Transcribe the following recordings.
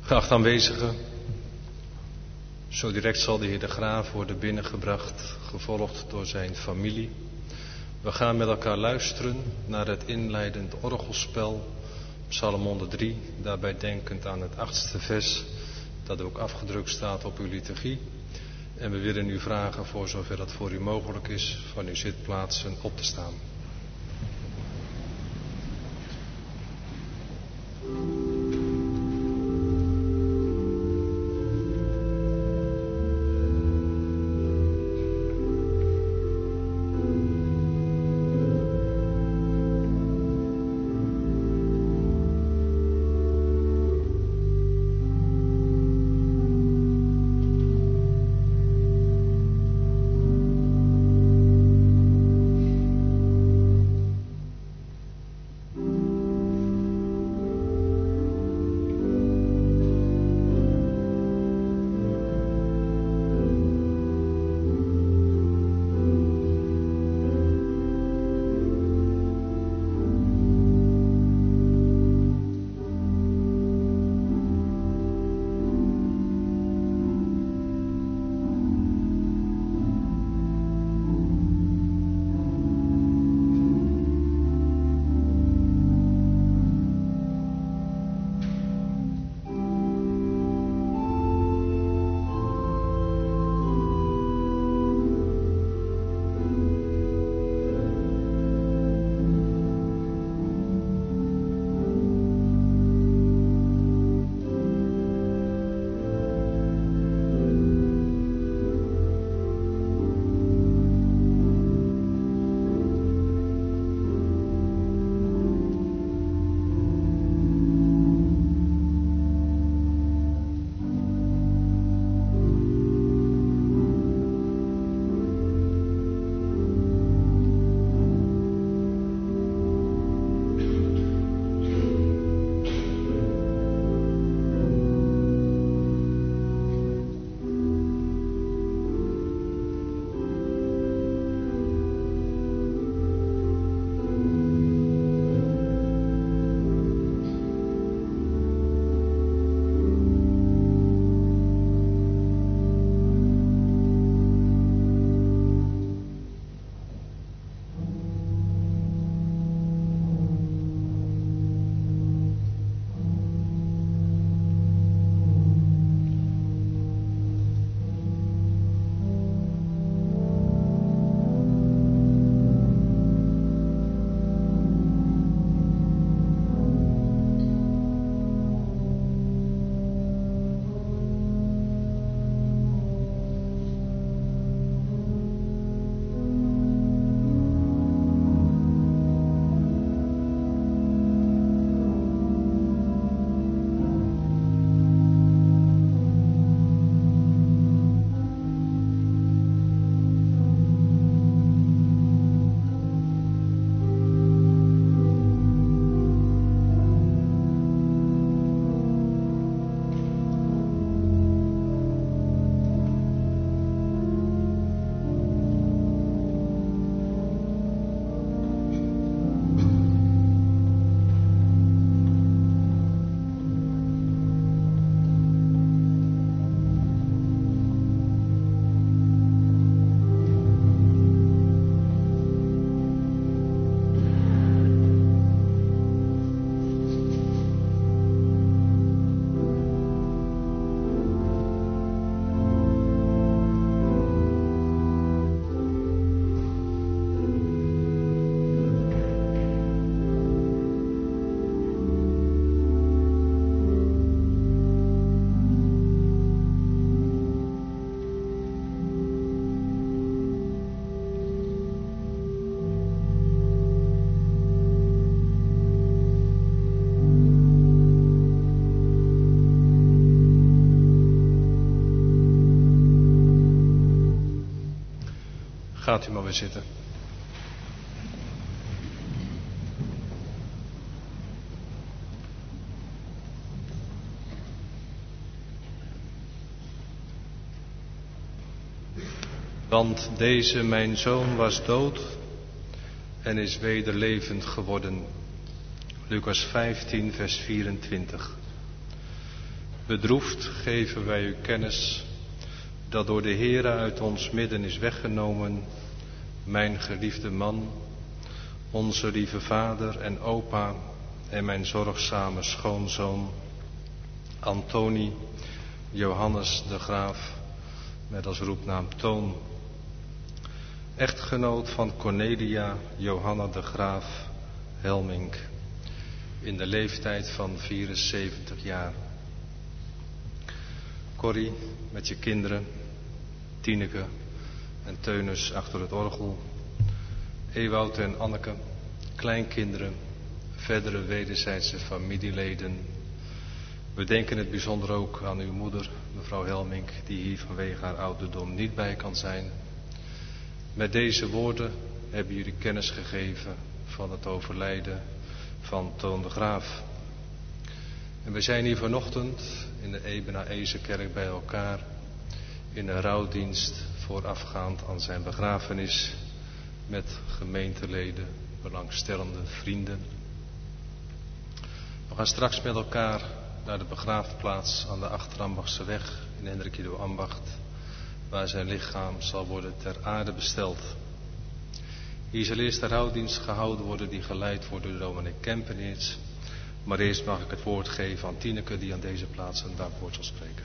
Geachte aanwezigen, zo direct zal de heer De Graaf worden binnengebracht, gevolgd door zijn familie. We gaan met elkaar luisteren naar het inleidend orgelspel, Psalm 103, daarbij denkend aan het 8e vers, dat ook afgedrukt staat op uw liturgie. En we willen u vragen, voor zover dat voor u mogelijk is, van uw zitplaatsen op te staan. Gaat u maar weer zitten. Want deze mijn zoon was dood en is weder levend geworden. Lucas 15 vers 24. Bedroefd geven wij u kennis dat door de Heere uit ons midden is weggenomen mijn geliefde man, onze lieve vader en opa en mijn zorgzame schoonzoon Antonie Johannes de Graaf, met als roepnaam Toon, echtgenoot van Cornelia Johanna de Graaf Helmink, in de leeftijd van 74 jaar. Corrie met je kinderen, Tineke en Teunus achter het orgel, Ewout en Anneke, kleinkinderen, verdere wederzijdse familieleden. We denken het bijzonder ook aan uw moeder, mevrouw Helmink, die hier vanwege haar ouderdom niet bij kan zijn. Met deze woorden hebben jullie kennis gegeven van het overlijden van Toon de Graaf. En we zijn hier vanochtend in de Ebenezer-kerk bij elkaar in een rouwdienst voorafgaand aan zijn begrafenis met gemeenteleden, belangstellende vrienden. We gaan straks met elkaar naar de begraafplaats aan de Achterambachtse weg in Hendrik Ido Ambacht, waar zijn lichaam zal worden ter aarde besteld. Hier zal eerst de rouwdienst gehouden worden die geleid wordt door dominee Kempeneerts. Maar eerst mag ik het woord geven aan Tineke, die aan deze plaats een dankwoord zal spreken.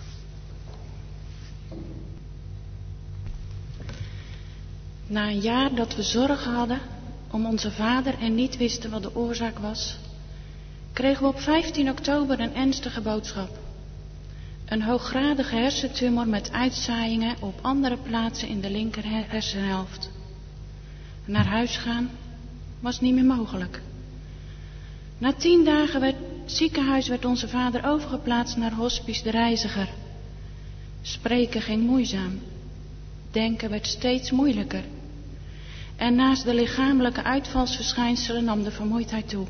Na een jaar dat we zorgen hadden om onze vader en niet wisten wat de oorzaak was, kregen we op 15 oktober een ernstige boodschap. Een hooggradige hersentumor met uitzaaiingen op andere plaatsen in de linker hersenhelft. Naar huis gaan was niet meer mogelijk. Na 10 dagen ziekenhuis werd onze vader overgeplaatst naar Hospice de Reiziger. Spreken ging moeizaam. Denken werd steeds moeilijker. En naast de lichamelijke uitvalsverschijnselen nam de vermoeidheid toe.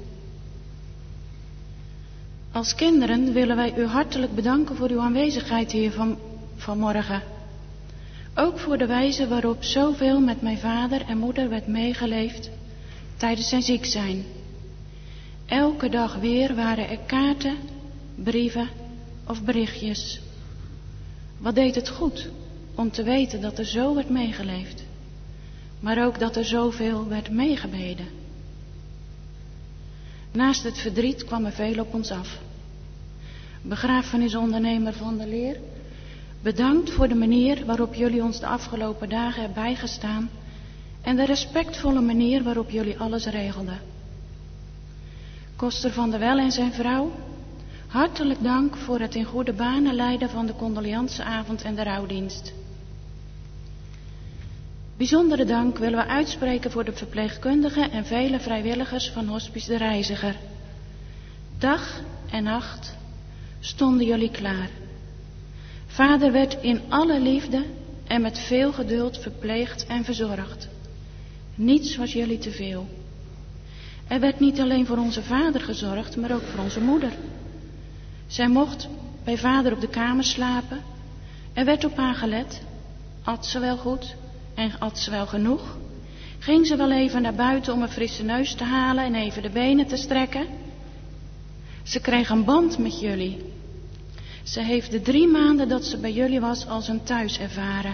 Als kinderen willen wij u hartelijk bedanken voor uw aanwezigheid hier vanmorgen. Ook voor de wijze waarop zoveel met mijn vader en moeder werd meegeleefd tijdens zijn ziek zijn. Elke dag weer waren er kaarten, brieven of berichtjes. Wat deed het goed om te weten dat er zo werd meegeleefd, maar ook dat er zoveel werd meegebeden. Naast het verdriet kwam er veel op ons af. Begrafenisondernemer Van der Leer, bedankt voor de manier waarop jullie ons de afgelopen dagen hebben bijgestaan en de respectvolle manier waarop jullie alles regelden. Koster van der Wel en zijn vrouw, hartelijk dank voor het in goede banen leiden van de condolianceavond en de rouwdienst. Bijzondere dank willen we uitspreken voor de verpleegkundigen en vele vrijwilligers van Hospice de Reiziger. Dag en nacht stonden jullie klaar. Vader werd in alle liefde en met veel geduld verpleegd en verzorgd. Niets was jullie te veel. Er werd niet alleen voor onze vader gezorgd, maar ook voor onze moeder. Zij mocht bij vader op de kamer slapen. Er werd op haar gelet. At ze wel goed en at ze wel genoeg? Ging ze wel even naar buiten om een frisse neus te halen en even de benen te strekken? Ze kreeg een band met jullie. Ze heeft de 3 maanden dat ze bij jullie was als een thuis ervaren.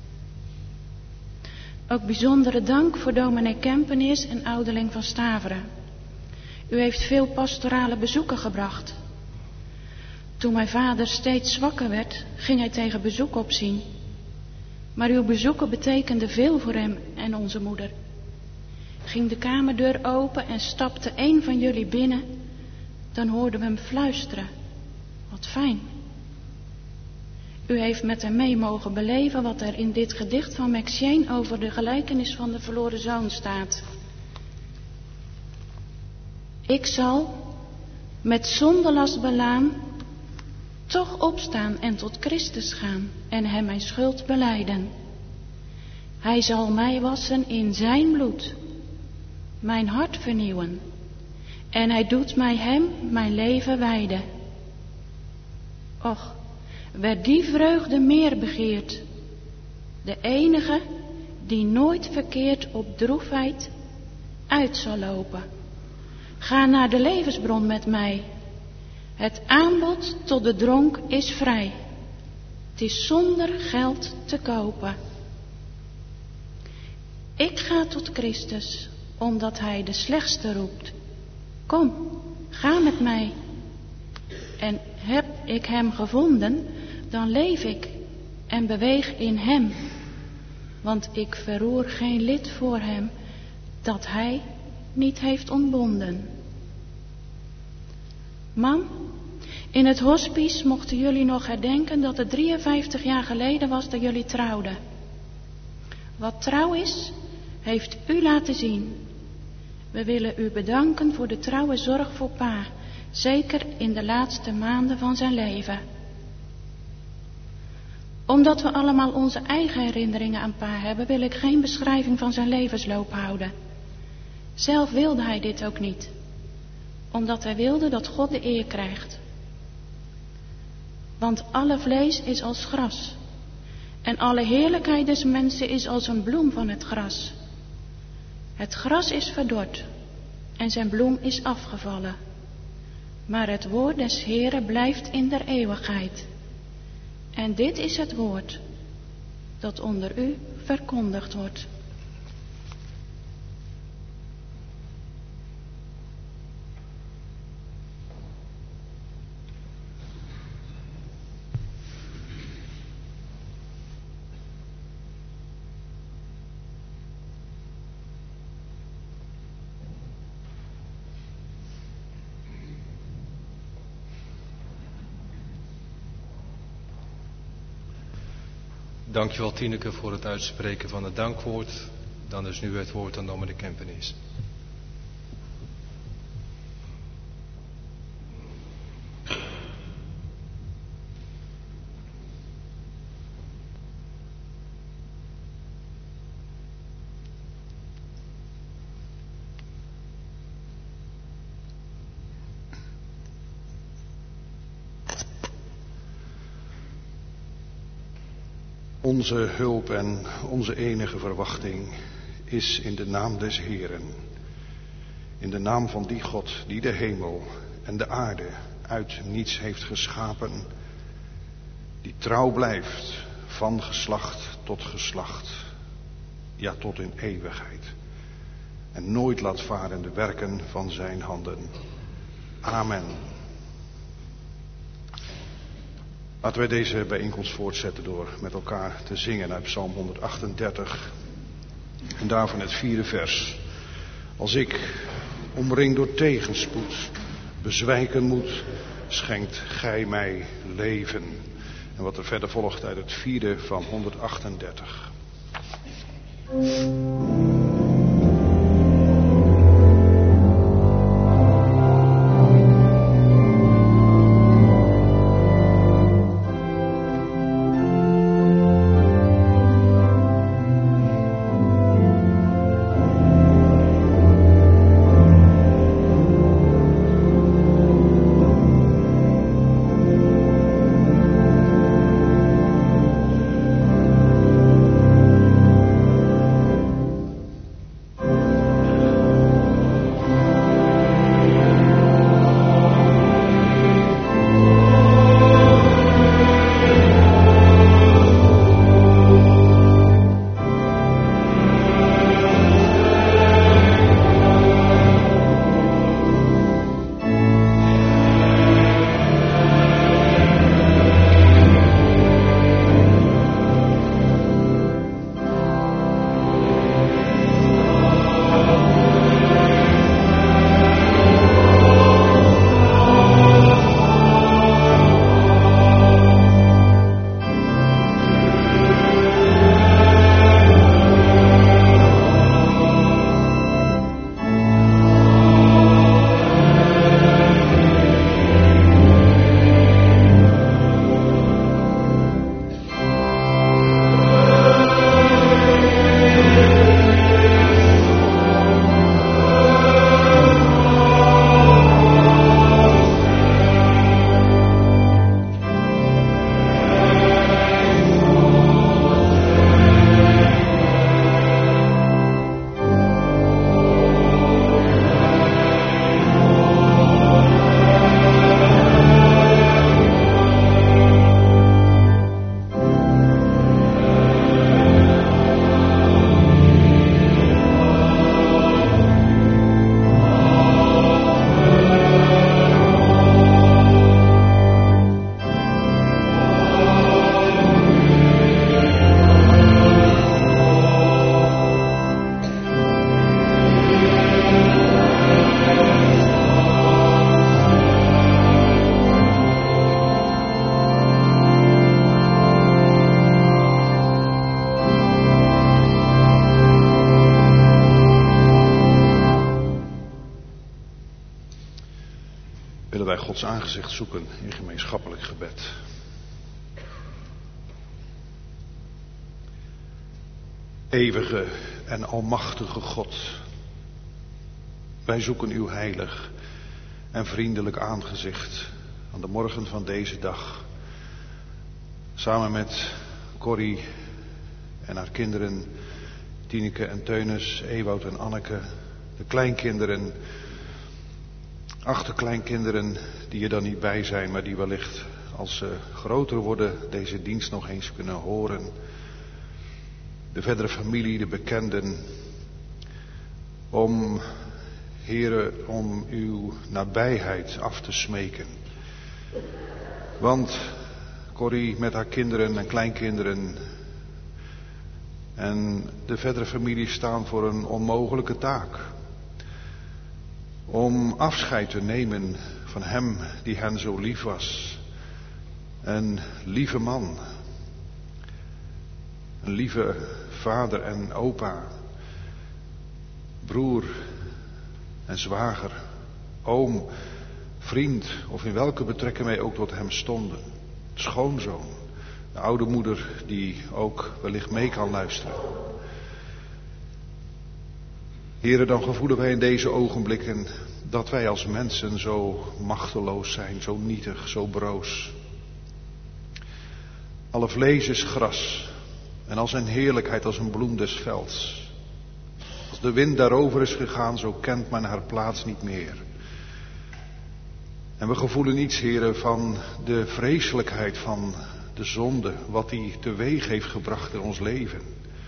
Ook bijzondere dank voor dominee Kempeneers en ouderling van Staveren. U heeft veel pastorale bezoeken gebracht. Toen mijn vader steeds zwakker werd, ging hij tegen bezoek opzien. Maar uw bezoeken betekenden veel voor hem en onze moeder. Ging de kamerdeur open en stapte een van jullie binnen, dan hoorden we hem fluisteren. Wat fijn. U heeft met hem mee mogen beleven wat er in dit gedicht van Max Jane over de gelijkenis van de verloren zoon staat. Ik zal, met zondelast belaan, toch opstaan en tot Christus gaan en hem mijn schuld belijden. Hij zal mij wassen in zijn bloed, mijn hart vernieuwen, en hij doet mij hem mijn leven wijden. Och, werd die vreugde meer begeerd, de enige die nooit verkeerd op droefheid uit zal lopen. Ga naar de levensbron met mij. Het aanbod tot de dronk is vrij. Het is zonder geld te kopen. Ik ga tot Christus, omdat Hij de slechtste roept. Kom, ga met mij. En heb ik Hem gevonden, dan leef ik en beweeg in Hem. Want ik verroer geen lid voor Hem dat Hij niet heeft ontbonden. Mam, in het hospice mochten jullie nog herdenken dat het 53 jaar geleden was dat jullie trouwden. Wat trouw is, heeft u laten zien. We willen u bedanken voor de trouwe zorg voor pa, zeker in de laatste maanden van zijn leven. Omdat we allemaal onze eigen herinneringen aan pa hebben, wil ik geen beschrijving van zijn levensloop houden. Zelf wilde hij dit ook niet, omdat hij wilde dat God de eer krijgt. Want alle vlees is als gras, en alle heerlijkheid des mensen is als een bloem van het gras. Het gras is verdord, en zijn bloem is afgevallen. Maar het woord des Heeren blijft in der eeuwigheid. En dit is het woord dat onder u verkondigd wordt. Dankjewel Tineke voor het uitspreken van het dankwoord. Dan is nu het woord aan Dominee Kempenees. Onze hulp en onze enige verwachting is in de naam des Heeren. In de naam van die God die de hemel en de aarde uit niets heeft geschapen. Die trouw blijft van geslacht tot geslacht. Ja, tot in eeuwigheid. En nooit laat varen de werken van zijn handen. Amen. Laten wij deze bijeenkomst voortzetten door met elkaar te zingen uit Psalm 138. En daarvan het 4e vers. Als ik, omringd door tegenspoed, bezwijken moet, schenkt gij mij leven. En wat er verder volgt uit het 4e van 138. willen wij Gods aangezicht zoeken in gemeenschappelijk gebed. Eeuwige en almachtige God, wij zoeken uw heilig en vriendelijk aangezicht aan de morgen van deze dag. Samen met Corrie en haar kinderen, Tineke en Teunis, Ewout en Anneke, de kleinkinderen, achterkleinkinderen die er dan niet bij zijn, maar die wellicht als ze groter worden deze dienst nog eens kunnen horen. De verdere familie, de bekenden, om, Heere, om uw nabijheid af te smeken. Want Corrie met haar kinderen en kleinkinderen en de verdere familie staan voor een onmogelijke taak. Om afscheid te nemen van hem die hen zo lief was. Een lieve man. Een lieve vader en opa. Broer en zwager. Oom, vriend of in welke betrekking wij ook tot hem stonden. Schoonzoon. De oude moeder die ook wellicht mee kan luisteren. Heren, dan gevoelen wij in deze ogenblikken dat wij als mensen zo machteloos zijn, zo nietig, zo broos. Alle vlees is gras en al zijn heerlijkheid als een bloem des velds. Als de wind daarover is gegaan, zo kent men haar plaats niet meer. En we gevoelen iets, heren, van de vreselijkheid van de zonde, wat die teweeg heeft gebracht in ons leven.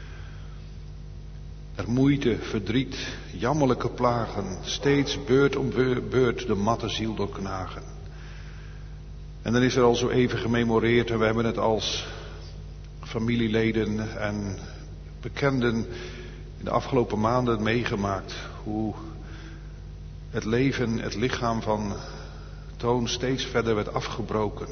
Er moeite, verdriet, jammerlijke plagen, steeds beurt om beurt de matte ziel doorknagen. En dan is er al zo even gememoreerd en we hebben het als familieleden en bekenden in de afgelopen maanden meegemaakt. Hoe het leven, het lichaam van Toon steeds verder werd afgebroken.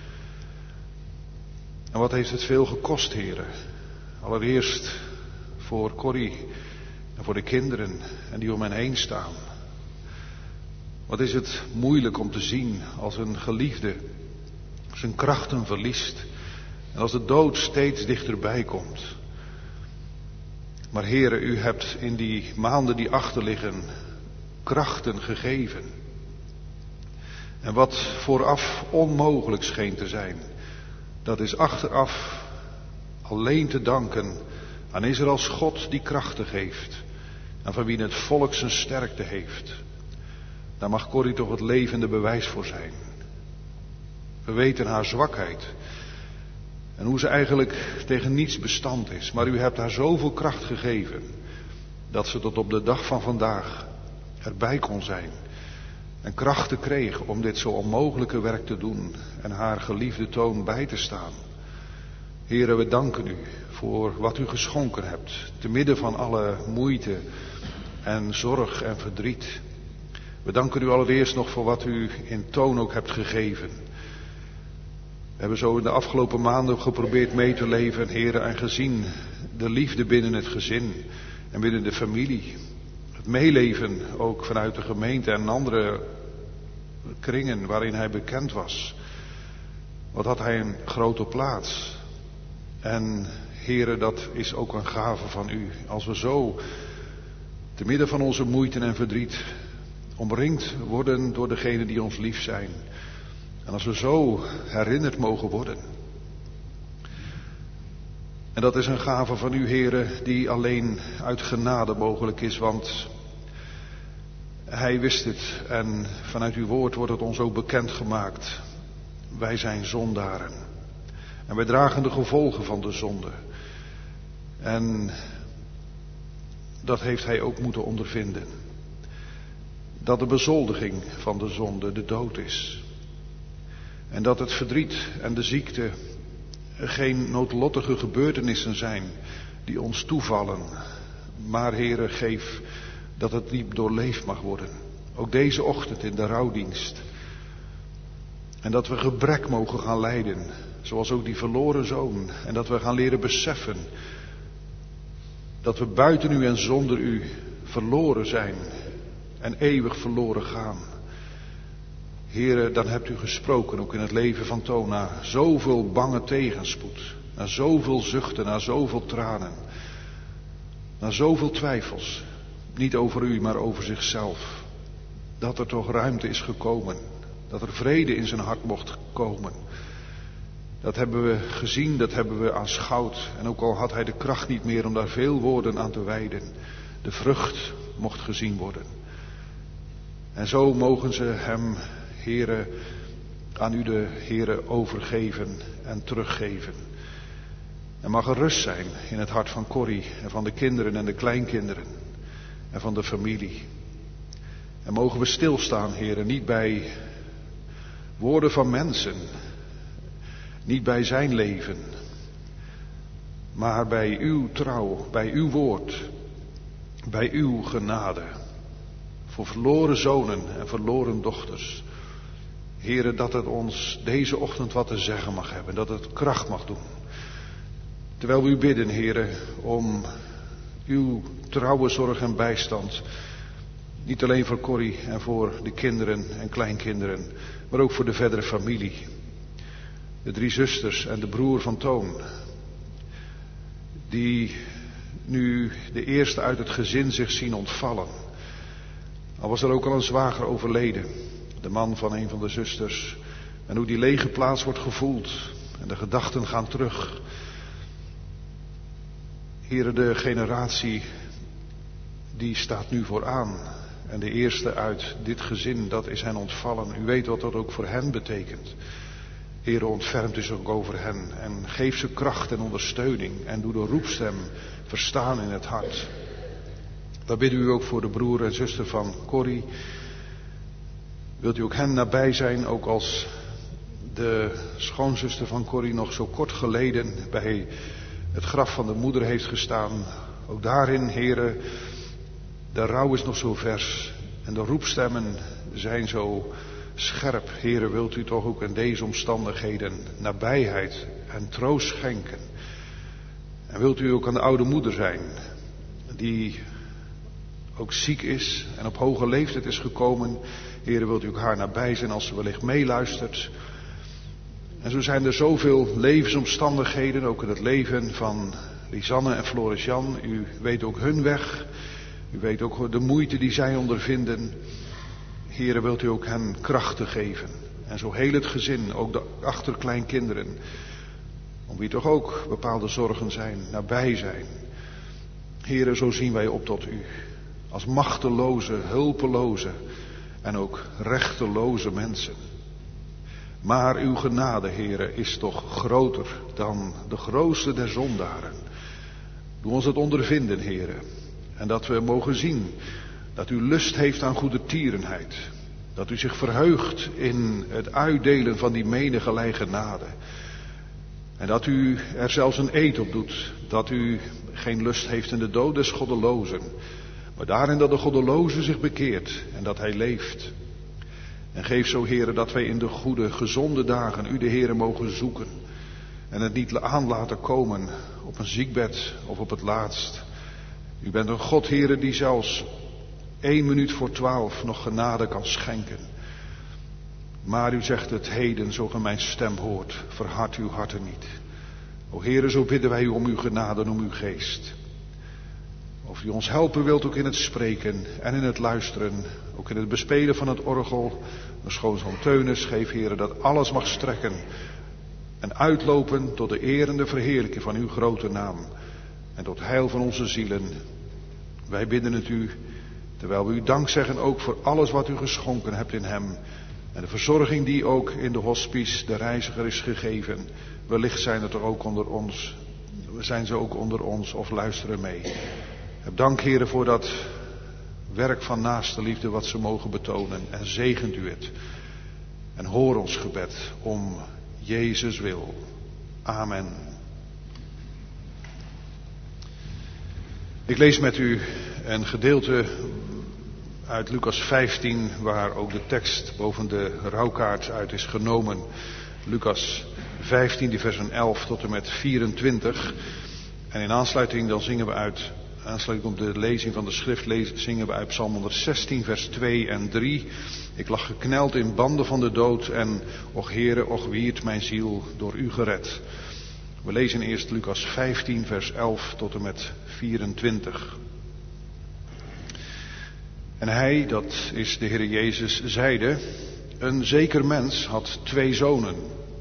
En wat heeft het veel gekost, heren? Allereerst voor Corrie en voor de kinderen en die om hen heen staan. Wat is het moeilijk om te zien als een geliefde zijn krachten verliest en als de dood steeds dichterbij komt. Maar heren, u hebt in die maanden die achterliggen krachten gegeven. En wat vooraf onmogelijk scheen te zijn, dat is achteraf alleen te danken aan Israëls God die krachten geeft. En van wie het volk zijn sterkte heeft. Daar mag Corrie toch het levende bewijs voor zijn. We weten haar zwakheid. En hoe ze eigenlijk tegen niets bestand is. Maar u hebt haar zoveel kracht gegeven. Dat ze tot op de dag van vandaag erbij kon zijn. En krachten kreeg om dit zo onmogelijke werk te doen. En haar geliefde Toon bij te staan. Heren, we danken u voor wat u geschonken hebt. Te midden van alle moeite en zorg en verdriet. We danken u allereerst nog voor wat u in Toon ook hebt gegeven. We hebben zo in de afgelopen maanden geprobeerd mee te leven, heren, en gezien de liefde binnen het gezin en binnen de familie. Het meeleven ook vanuit de gemeente en andere kringen waarin hij bekend was. Wat had hij een grote plaats. En heren, dat is ook een gave van u. Als we zo te midden van onze moeite en verdriet omringd worden door degenen die ons lief zijn. En als we zo herinnerd mogen worden. En dat is een gave van u, heren, die alleen uit genade mogelijk is, want hij wist het en vanuit uw woord wordt het ons ook bekendgemaakt. Wij zijn zondaren. En wij dragen de gevolgen van de zonde. En dat heeft hij ook moeten ondervinden. Dat de bezoldiging van de zonde de dood is. En dat het verdriet en de ziekte geen noodlottige gebeurtenissen zijn die ons toevallen. Maar Heere, geef dat het diep doorleefd mag worden. Ook deze ochtend in de rouwdienst. En dat we gebrek mogen gaan lijden. Zoals ook die verloren zoon. En dat we gaan leren beseffen dat we buiten u en zonder u verloren zijn. En eeuwig verloren gaan. Heere, dan hebt u gesproken, ook in het leven van Toon, na zoveel bange tegenspoed, na zoveel zuchten, na zoveel tranen, na zoveel twijfels, niet over u, maar over zichzelf, dat er toch ruimte is gekomen, dat er vrede in zijn hart mocht komen. Dat hebben we gezien, dat hebben we aanschouwd, en ook al had hij de kracht niet meer om daar veel woorden aan te wijden, de vrucht mocht gezien worden. En zo mogen ze hem, Heere, aan u de Heere overgeven en teruggeven. En mag er rust zijn in het hart van Corrie en van de kinderen en de kleinkinderen en van de familie. En mogen we stilstaan, Heere, niet bij woorden van mensen, niet bij zijn leven, maar bij uw trouw, bij uw woord, bij uw genade. Voor verloren zonen en verloren dochters. Heere, dat het ons deze ochtend wat te zeggen mag hebben. Dat het kracht mag doen. Terwijl we u bidden, Heere, om uw trouwe zorg en bijstand. Niet alleen voor Corrie en voor de kinderen en kleinkinderen. Maar ook voor de verdere familie. De 3 zusters en de broer van Toon. Die nu de eerste uit het gezin zich zien ontvallen. Al was er ook al een zwager overleden, de man van een van de zusters. En hoe die lege plaats wordt gevoeld en de gedachten gaan terug. Heere, de generatie die staat nu vooraan. En de eerste uit dit gezin, dat is hen ontvallen. U weet wat dat ook voor hen betekent. Heere, ontfermt u zich ook over hen en geef ze kracht en ondersteuning. En doe de roepstem verstaan in het hart. Daar bidden u ook voor de broer en zuster van Corrie. Wilt u ook hen nabij zijn, ook als de schoonzuster van Corrie nog zo kort geleden bij het graf van de moeder heeft gestaan. Ook daarin, Heere, de rouw is nog zo vers en de roepstemmen zijn zo scherp. Heere, wilt u toch ook in deze omstandigheden nabijheid en troost schenken. En wilt u ook aan de oude moeder zijn, die ook ziek is en op hoge leeftijd is gekomen. Heere, wilt u ook haar nabij zijn als ze wellicht meeluistert. En zo zijn er zoveel levensomstandigheden, ook in het leven van Lisanne en Floris Jan. U weet ook hun weg. U weet ook de moeite die zij ondervinden. Heere, wilt u ook hen krachten geven. En zo heel het gezin, ook de achterkleinkinderen. Om wie toch ook bepaalde zorgen zijn, nabij zijn. Heere, zo zien wij op tot u. Als machteloze, hulpeloze en ook rechteloze mensen. Maar uw genade, Heere, is toch groter dan de grootste der zondaren. Doe ons het ondervinden, Heere. En dat we mogen zien dat u lust heeft aan goedertierenheid. Dat u zich verheugt in het uitdelen van die menige genade. En dat u er zelfs een eed op doet. Dat u geen lust heeft in de dood des goddelozen. Maar daarin dat de goddeloze zich bekeert en dat hij leeft. En geef zo, Heere, dat wij in de goede, gezonde dagen u de Heere mogen zoeken. En het niet aan laten komen op een ziekbed of op het laatst. U bent een God, Heere, die zelfs 1 minuut voor 12 nog genade kan schenken. Maar u zegt het heden, zo ge mijn stem hoort, verhard uw harten niet. O Heere, zo bidden wij u om uw genade en om uw geest. Of u ons helpen wilt ook in het spreken en in het luisteren. Ook in het bespelen van het orgel. De schoonzoon Teunis, geef, Heere, dat alles mag strekken. En uitlopen tot de eer en de verheerlijking van uw grote naam. En tot heil van onze zielen. Wij bidden het u, terwijl we u dank zeggen ook voor alles wat u geschonken hebt in hem. En de verzorging die ook in de hospice de reiziger is gegeven. Wellicht zijn het er ook onder ons. Zijn ze ook onder ons of luisteren mee. Heb dank, Heere, voor dat werk van naaste liefde wat ze mogen betonen. En zegent u het. En hoor ons gebed om Jezus wil. Amen. Ik lees met u een gedeelte uit Lucas 15, waar ook de tekst boven de rouwkaart uit is genomen. Lucas 15, die versen 11 tot en met 24. En in aansluiting dan zingen we uit Aansluitend op de lezing van de schrift zingen we uit Psalm 116, vers 2 en 3. Ik lag gekneld in banden van de dood en, och Heere, och wierd mijn ziel door u gered. We lezen eerst Lucas 15, vers 11 tot en met 24. En hij, dat is de Heer Jezus, zeide: een zeker mens had 2 zonen.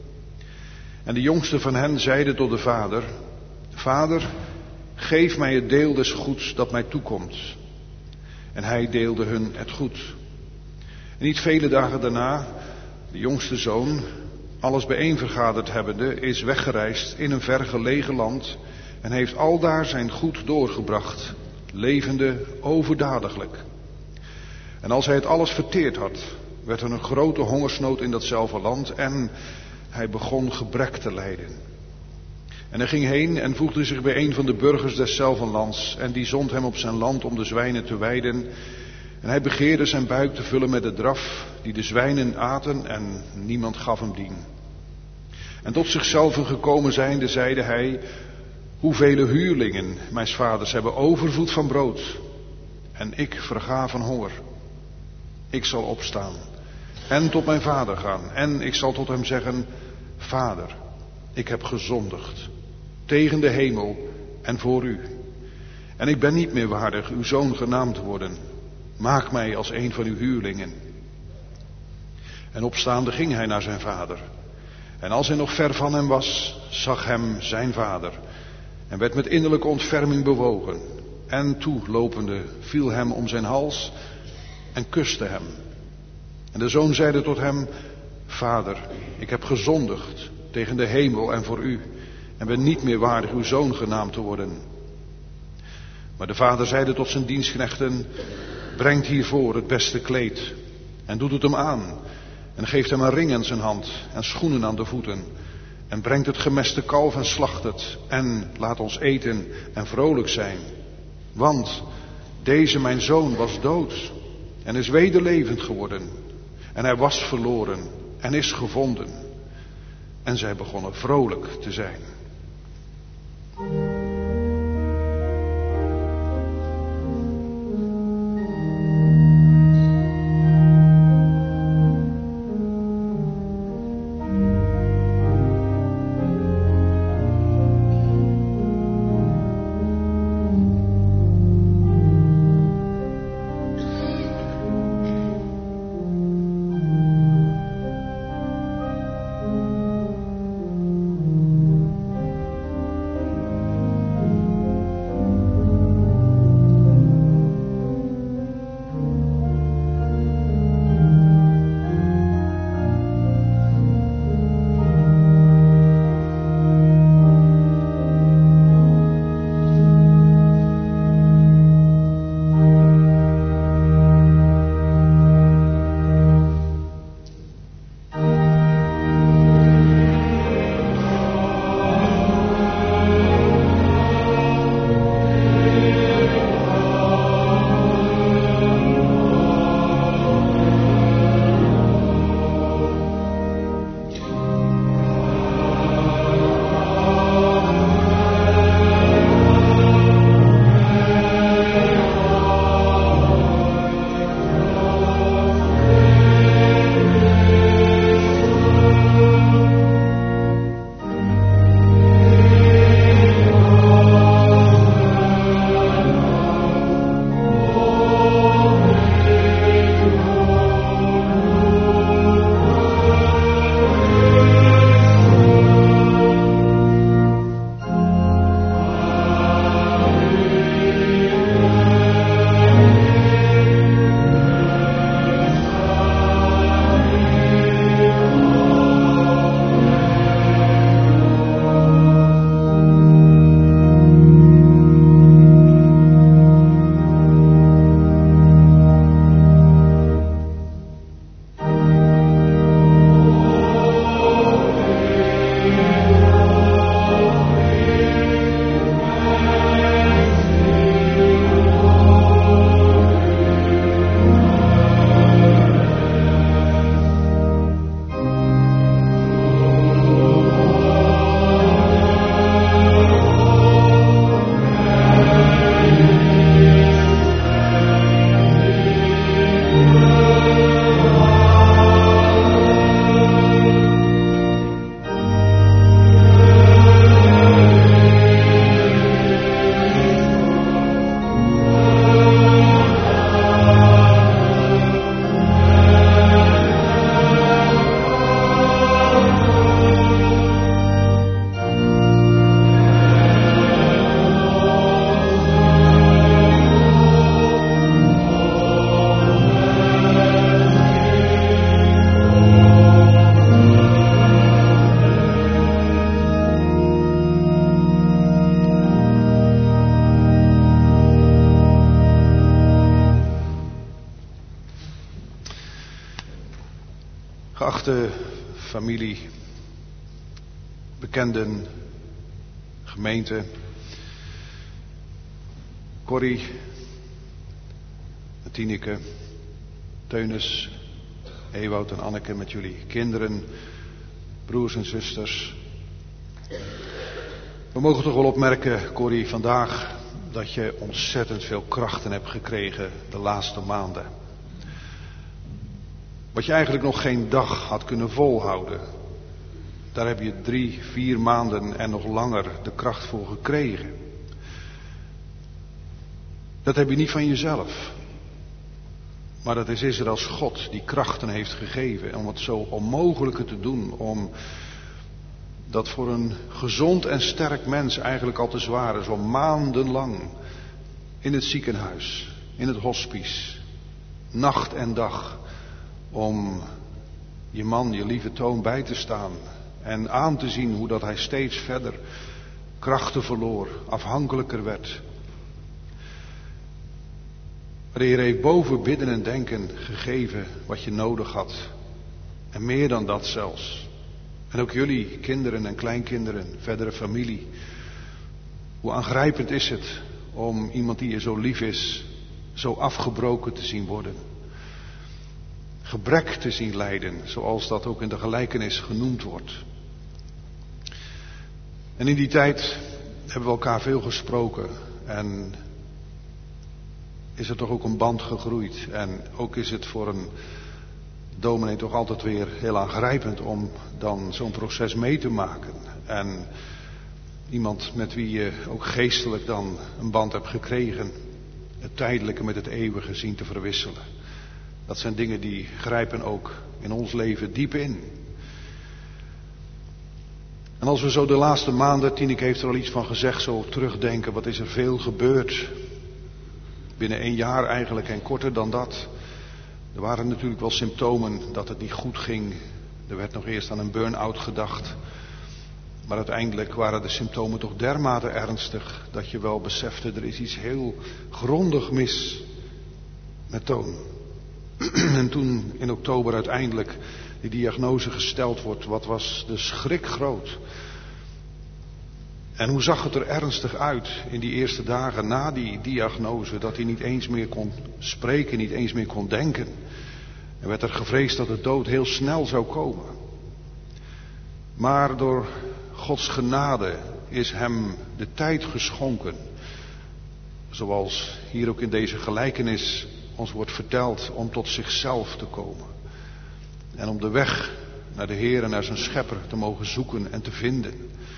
En de jongste van hen zeide tot de vader: Vader, geef mij het deel des goeds dat mij toekomt. En hij deelde hun het goed. En niet vele dagen daarna, de jongste zoon, alles bijeenvergaderd hebbende, is weggereisd in een ver gelegen land en heeft aldaar zijn goed doorgebracht, levende overdadiglijk. En als hij het alles verteerd had, werd er een grote hongersnood in datzelfde land en hij begon gebrek te lijden. En hij ging heen en voegde zich bij een van de burgers deszelfde lands en die zond hem op zijn land om de zwijnen te weiden. En hij begeerde zijn buik te vullen met de draf die de zwijnen aten en niemand gaf hem dien. En tot zichzelf gekomen zijnde zeide hij: hoevele huurlingen mijns vaders hebben overvloed van brood en ik verga van honger. Ik zal opstaan en tot mijn vader gaan en ik zal tot hem zeggen: Vader, ik heb gezondigd tegen de hemel en voor u. En ik ben niet meer waardig uw zoon genaamd te worden. Maak mij als een van uw huurlingen. En opstaande ging hij naar zijn vader. En als hij nog ver van hem was, zag hem zijn vader. En werd met innerlijke ontferming bewogen. En toelopende viel hem om zijn hals en kuste hem. En de zoon zeide tot hem: Vader, ik heb gezondigd tegen de hemel en voor u. En ben niet meer waardig uw zoon genaamd te worden. Maar de vader zeide tot zijn dienstknechten: brengt hiervoor het beste kleed en doet het hem aan. En geeft hem een ring in zijn hand en schoenen aan de voeten. En brengt het gemeste kalf en slacht het. En laat ons eten en vrolijk zijn. Want deze mijn zoon was dood en is wederlevend geworden. En hij was verloren en is gevonden. En zij begonnen vrolijk te zijn. Geachte familie, bekenden, gemeente, Corrie, Tineke, Teunis, Ewout en Anneke met jullie kinderen, broers en zusters. We mogen toch wel opmerken, Corrie, vandaag dat je ontzettend veel krachten hebt gekregen de laatste maanden. Wat je eigenlijk nog geen dag had kunnen volhouden. Daar heb je 3, 4 maanden en nog langer de kracht voor gekregen. Dat heb je niet van jezelf. Maar dat is Israëls God die krachten heeft gegeven om het zo onmogelijke te doen. Om dat voor een gezond en sterk mens eigenlijk al te zwaar is. Om maandenlang in het ziekenhuis, in het hospice, nacht en dag. Om je man, je lieve Toon bij te staan. En aan te zien hoe dat hij steeds verder krachten verloor, afhankelijker werd. Maar de Heer heeft boven bidden en denken gegeven wat je nodig had. En meer dan dat zelfs. En ook jullie kinderen en kleinkinderen, verdere familie. Hoe aangrijpend is het om iemand die je zo lief is, zo afgebroken te zien worden. Gebrek te zien lijden, zoals dat ook in de gelijkenis genoemd wordt. En in die tijd hebben we elkaar veel gesproken en is er toch ook een band gegroeid. En ook is het voor een dominee toch altijd weer heel aangrijpend om dan zo'n proces mee te maken. En iemand met wie je ook geestelijk dan een band hebt gekregen, het tijdelijke met het eeuwige zien te verwisselen. Dat zijn dingen die grijpen ook in ons leven diep in. En als we zo de laatste maanden, Tineke heeft er al iets van gezegd, zo terugdenken, wat is er veel gebeurd. Binnen 1 jaar eigenlijk en korter dan dat. Er waren natuurlijk wel symptomen dat het niet goed ging. Er werd nog eerst aan een burn-out gedacht. Maar uiteindelijk waren de symptomen toch dermate ernstig dat je wel besefte, er is iets heel grondig mis met Toon. En toen in oktober uiteindelijk die diagnose gesteld wordt, wat was de schrik groot. En hoe zag het er ernstig uit in die eerste dagen na die diagnose, dat hij niet eens meer kon spreken, niet eens meer kon denken. Er werd er gevreesd dat de dood heel snel zou komen. Maar door Gods genade is hem de tijd geschonken, zoals hier ook in deze gelijkenis ons wordt verteld, om tot zichzelf te komen. En om de weg naar de Heer en naar zijn schepper te mogen zoeken en te vinden.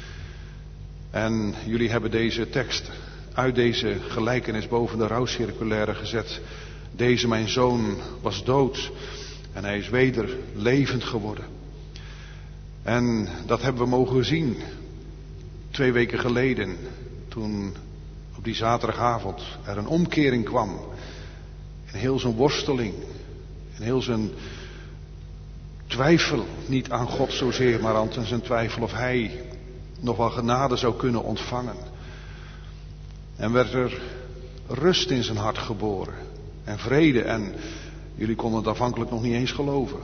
En jullie hebben deze tekst uit deze gelijkenis boven de rouwcirculaire gezet. Deze mijn zoon was dood en hij is weder levend geworden. En dat hebben we mogen zien 2 weken geleden, toen op die zaterdagavond er een omkering kwam. In heel zijn worsteling, in heel zijn twijfel, niet aan God zozeer, maar aan zijn twijfel of hij nog wel genade zou kunnen ontvangen. En werd er rust in zijn hart geboren en vrede, en jullie konden het afhankelijk nog niet eens geloven.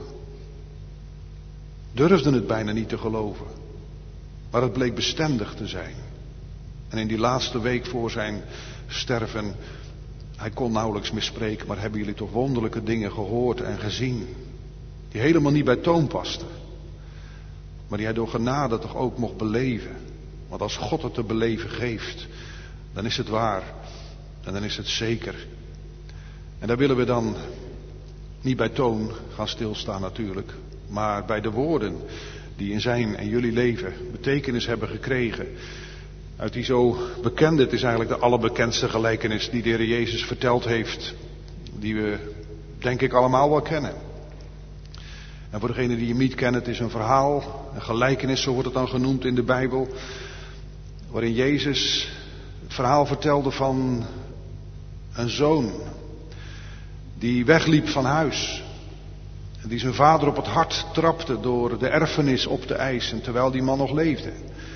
Durfden het bijna niet te geloven, maar het bleek bestendig te zijn. En in die laatste week voor zijn sterven, hij kon nauwelijks meer spreken, maar hebben jullie toch wonderlijke dingen gehoord en gezien, die helemaal niet bij Toon pasten. Maar die hij door genade toch ook mocht beleven. Want als God het te beleven geeft, dan is het waar. En dan is het zeker. En daar willen we dan niet bij Toon gaan stilstaan natuurlijk. Maar bij de woorden die in zijn en jullie leven betekenis hebben gekregen. Uit die zo bekende, het is eigenlijk de allerbekendste gelijkenis die de Heer Jezus verteld heeft. Die we denk ik allemaal wel kennen. En voor degenen die hem niet kennen, het is een verhaal, een gelijkenis, zo wordt het dan genoemd in de Bijbel. Waarin Jezus het verhaal vertelde van een zoon die wegliep van huis. En die zijn vader op het hart trapte door de erfenis op te eisen terwijl die man nog leefde.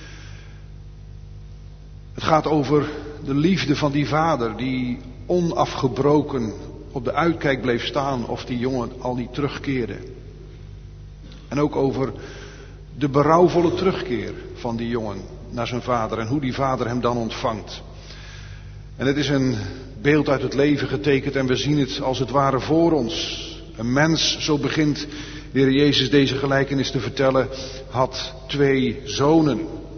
Het gaat over de liefde van die vader die onafgebroken op de uitkijk bleef staan of die jongen al niet terugkeerde. En ook over de berouwvolle terugkeer van die jongen naar zijn vader en hoe die vader hem dan ontvangt. En het is een beeld uit het leven getekend en we zien het als het ware voor ons. Een mens, zo begint de Heer Jezus deze gelijkenis te vertellen, had 2 zonen.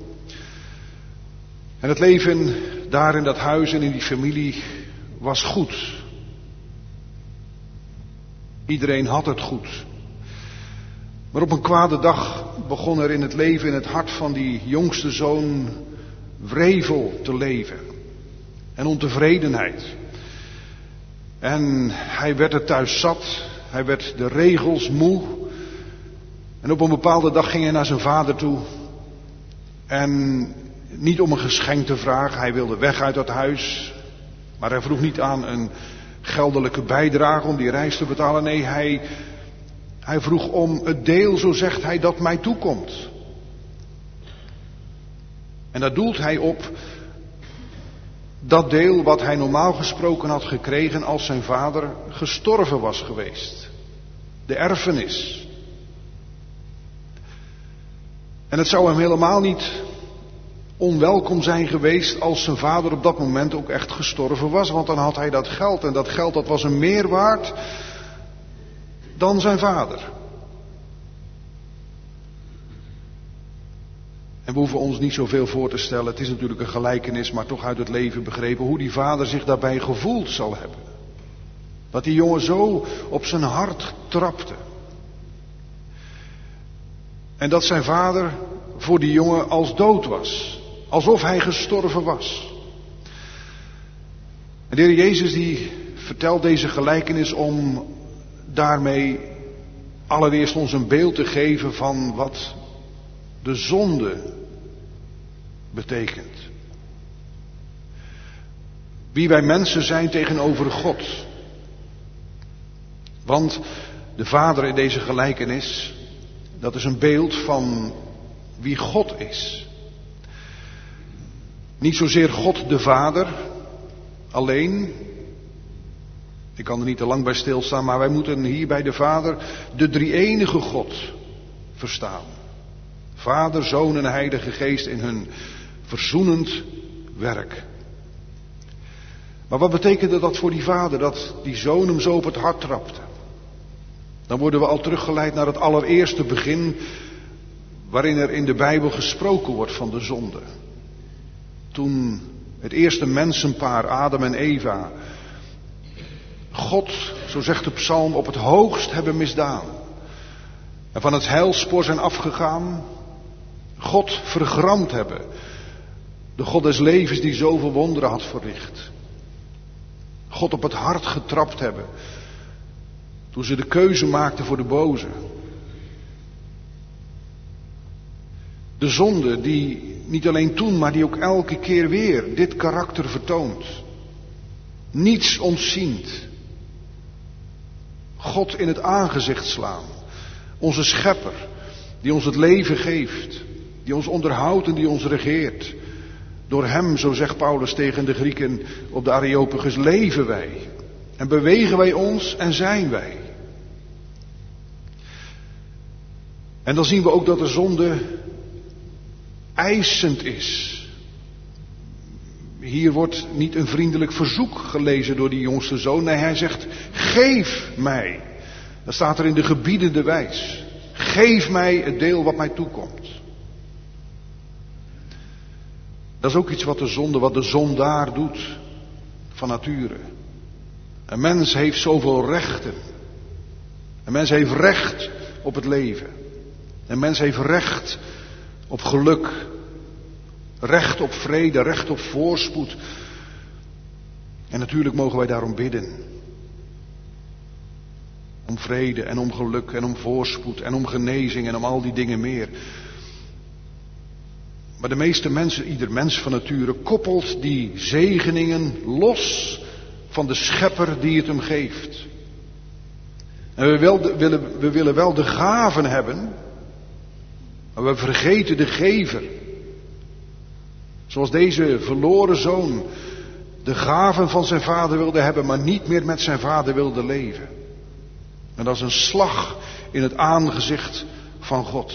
En het leven daar in dat huis en in die familie was goed. Iedereen had het goed. Maar op een kwade dag begon er in het leven, in het hart van die jongste zoon, wrevel te leven. En ontevredenheid. En hij werd er thuis zat. Hij werd de regels moe. En op een bepaalde dag ging hij naar zijn vader toe. En niet om een geschenk te vragen. Hij wilde weg uit dat huis. Maar hij vroeg niet aan een geldelijke bijdrage om die reis te betalen. Nee, hij vroeg om het deel, zo zegt hij, dat mij toekomt. En daar doelt hij op dat deel wat hij normaal gesproken had gekregen als zijn vader gestorven was geweest. De erfenis. En het zou hem helemaal niet onwelkom zijn geweest als zijn vader op dat moment ook echt gestorven was. Want dan had hij dat geld en dat geld dat was hem meer waard dan zijn vader. En we hoeven ons niet zoveel voor te stellen. Het is natuurlijk een gelijkenis, maar toch uit het leven begrepen hoe die vader zich daarbij gevoeld zal hebben. Dat die jongen zo op zijn hart trapte. En dat zijn vader voor die jongen als dood was. Alsof hij gestorven was. En de Heer Jezus die vertelt deze gelijkenis om daarmee allereerst ons een beeld te geven van wat de zonde betekent. Wie wij mensen zijn tegenover God. Want de vader in deze gelijkenis, dat is een beeld van wie God is. Niet zozeer God de Vader alleen. Ik kan er niet te lang bij stilstaan, maar wij moeten hier bij de Vader de drie-enige God verstaan. Vader, Zoon en Heilige Geest in hun verzoenend werk. Maar wat betekende dat voor die vader, dat die zoon hem zo op het hart trapte? Dan worden we al teruggeleid naar het allereerste begin, waarin er in de Bijbel gesproken wordt van de zonde. Toen het eerste mensenpaar, Adam en Eva, God, zo zegt de psalm, op het hoogst hebben misdaan. En van het heilspoor zijn afgegaan, God vergramd hebben. De God des levens die zoveel wonderen had verricht. God op het hart getrapt hebben. Toen ze de keuze maakten voor de boze. De zonde die niet alleen toen, maar die ook elke keer weer dit karakter vertoont. Niets ontziend. God in het aangezicht slaan. Onze schepper, die ons het leven geeft. Die ons onderhoudt en die ons regeert. Door hem, zo zegt Paulus tegen de Grieken op de Areopagus, leven wij. En bewegen wij ons en zijn wij. En dan zien we ook dat de zonde eisend is. Hier wordt niet een vriendelijk verzoek gelezen door die jongste zoon. Nee, hij zegt, geef mij. Dat staat er in de gebiedende wijs. Geef mij het deel wat mij toekomt. Dat is ook iets wat de zonde, wat de zondaar doet. Van nature. Een mens heeft zoveel rechten. Een mens heeft recht op het leven. Een mens heeft recht op geluk. Recht op vrede, recht op voorspoed. En natuurlijk mogen wij daarom bidden. Om vrede en om geluk en om voorspoed en om genezing en om al die dingen meer. Maar de meeste mensen, ieder mens van nature, koppelt die zegeningen los van de schepper die het hem geeft. En we willen wel de gaven hebben, maar we vergeten de gever. Zoals deze verloren zoon de gaven van zijn vader wilde hebben, maar niet meer met zijn vader wilde leven. En dat is een slag in het aangezicht van God.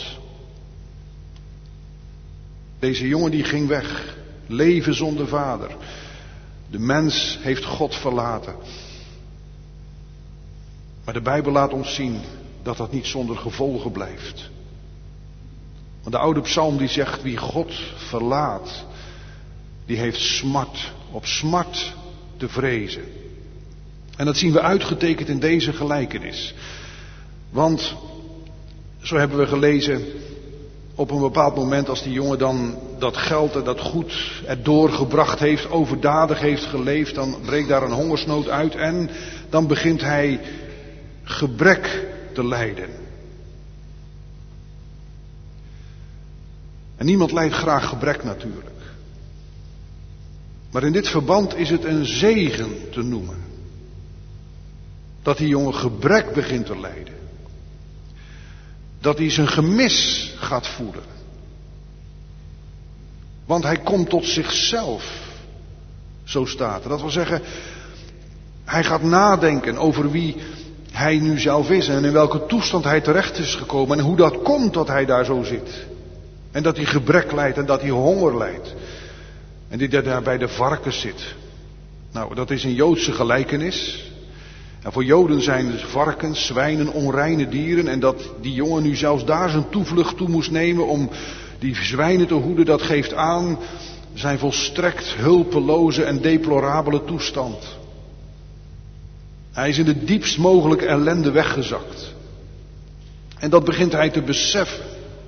Deze jongen die ging weg. Leven zonder vader. De mens heeft God verlaten. Maar de Bijbel laat ons zien dat dat niet zonder gevolgen blijft. Want de oude psalm die zegt, wie God verlaat, die heeft smart op smart te vrezen. En dat zien we uitgetekend in deze gelijkenis. Want, zo hebben we gelezen, op een bepaald moment als die jongen dan dat geld en dat goed erdoor gebracht heeft, overdadig heeft geleefd, dan breekt daar een hongersnood uit en dan begint hij gebrek te lijden. En niemand lijdt graag gebrek natuurlijk. Maar in dit verband is het een zegen te noemen. Dat die jongen gebrek begint te lijden. Dat hij zijn gemis gaat voelen. Want hij komt tot zichzelf. Zo staat er. Dat wil zeggen, hij gaat nadenken over wie hij nu zelf is. En in welke toestand hij terecht is gekomen. En hoe dat komt dat hij daar zo zit. En dat hij gebrek lijdt en dat hij honger lijdt. En die daar bij de varkens zit. Nou, dat is een Joodse gelijkenis. En voor Joden zijn dus varkens, zwijnen, onreine dieren. En dat die jongen nu zelfs daar zijn toevlucht toe moest nemen om die zwijnen te hoeden, dat geeft aan zijn volstrekt hulpeloze en deplorabele toestand. Hij is in de diepst mogelijke ellende weggezakt. En dat begint hij te beseffen.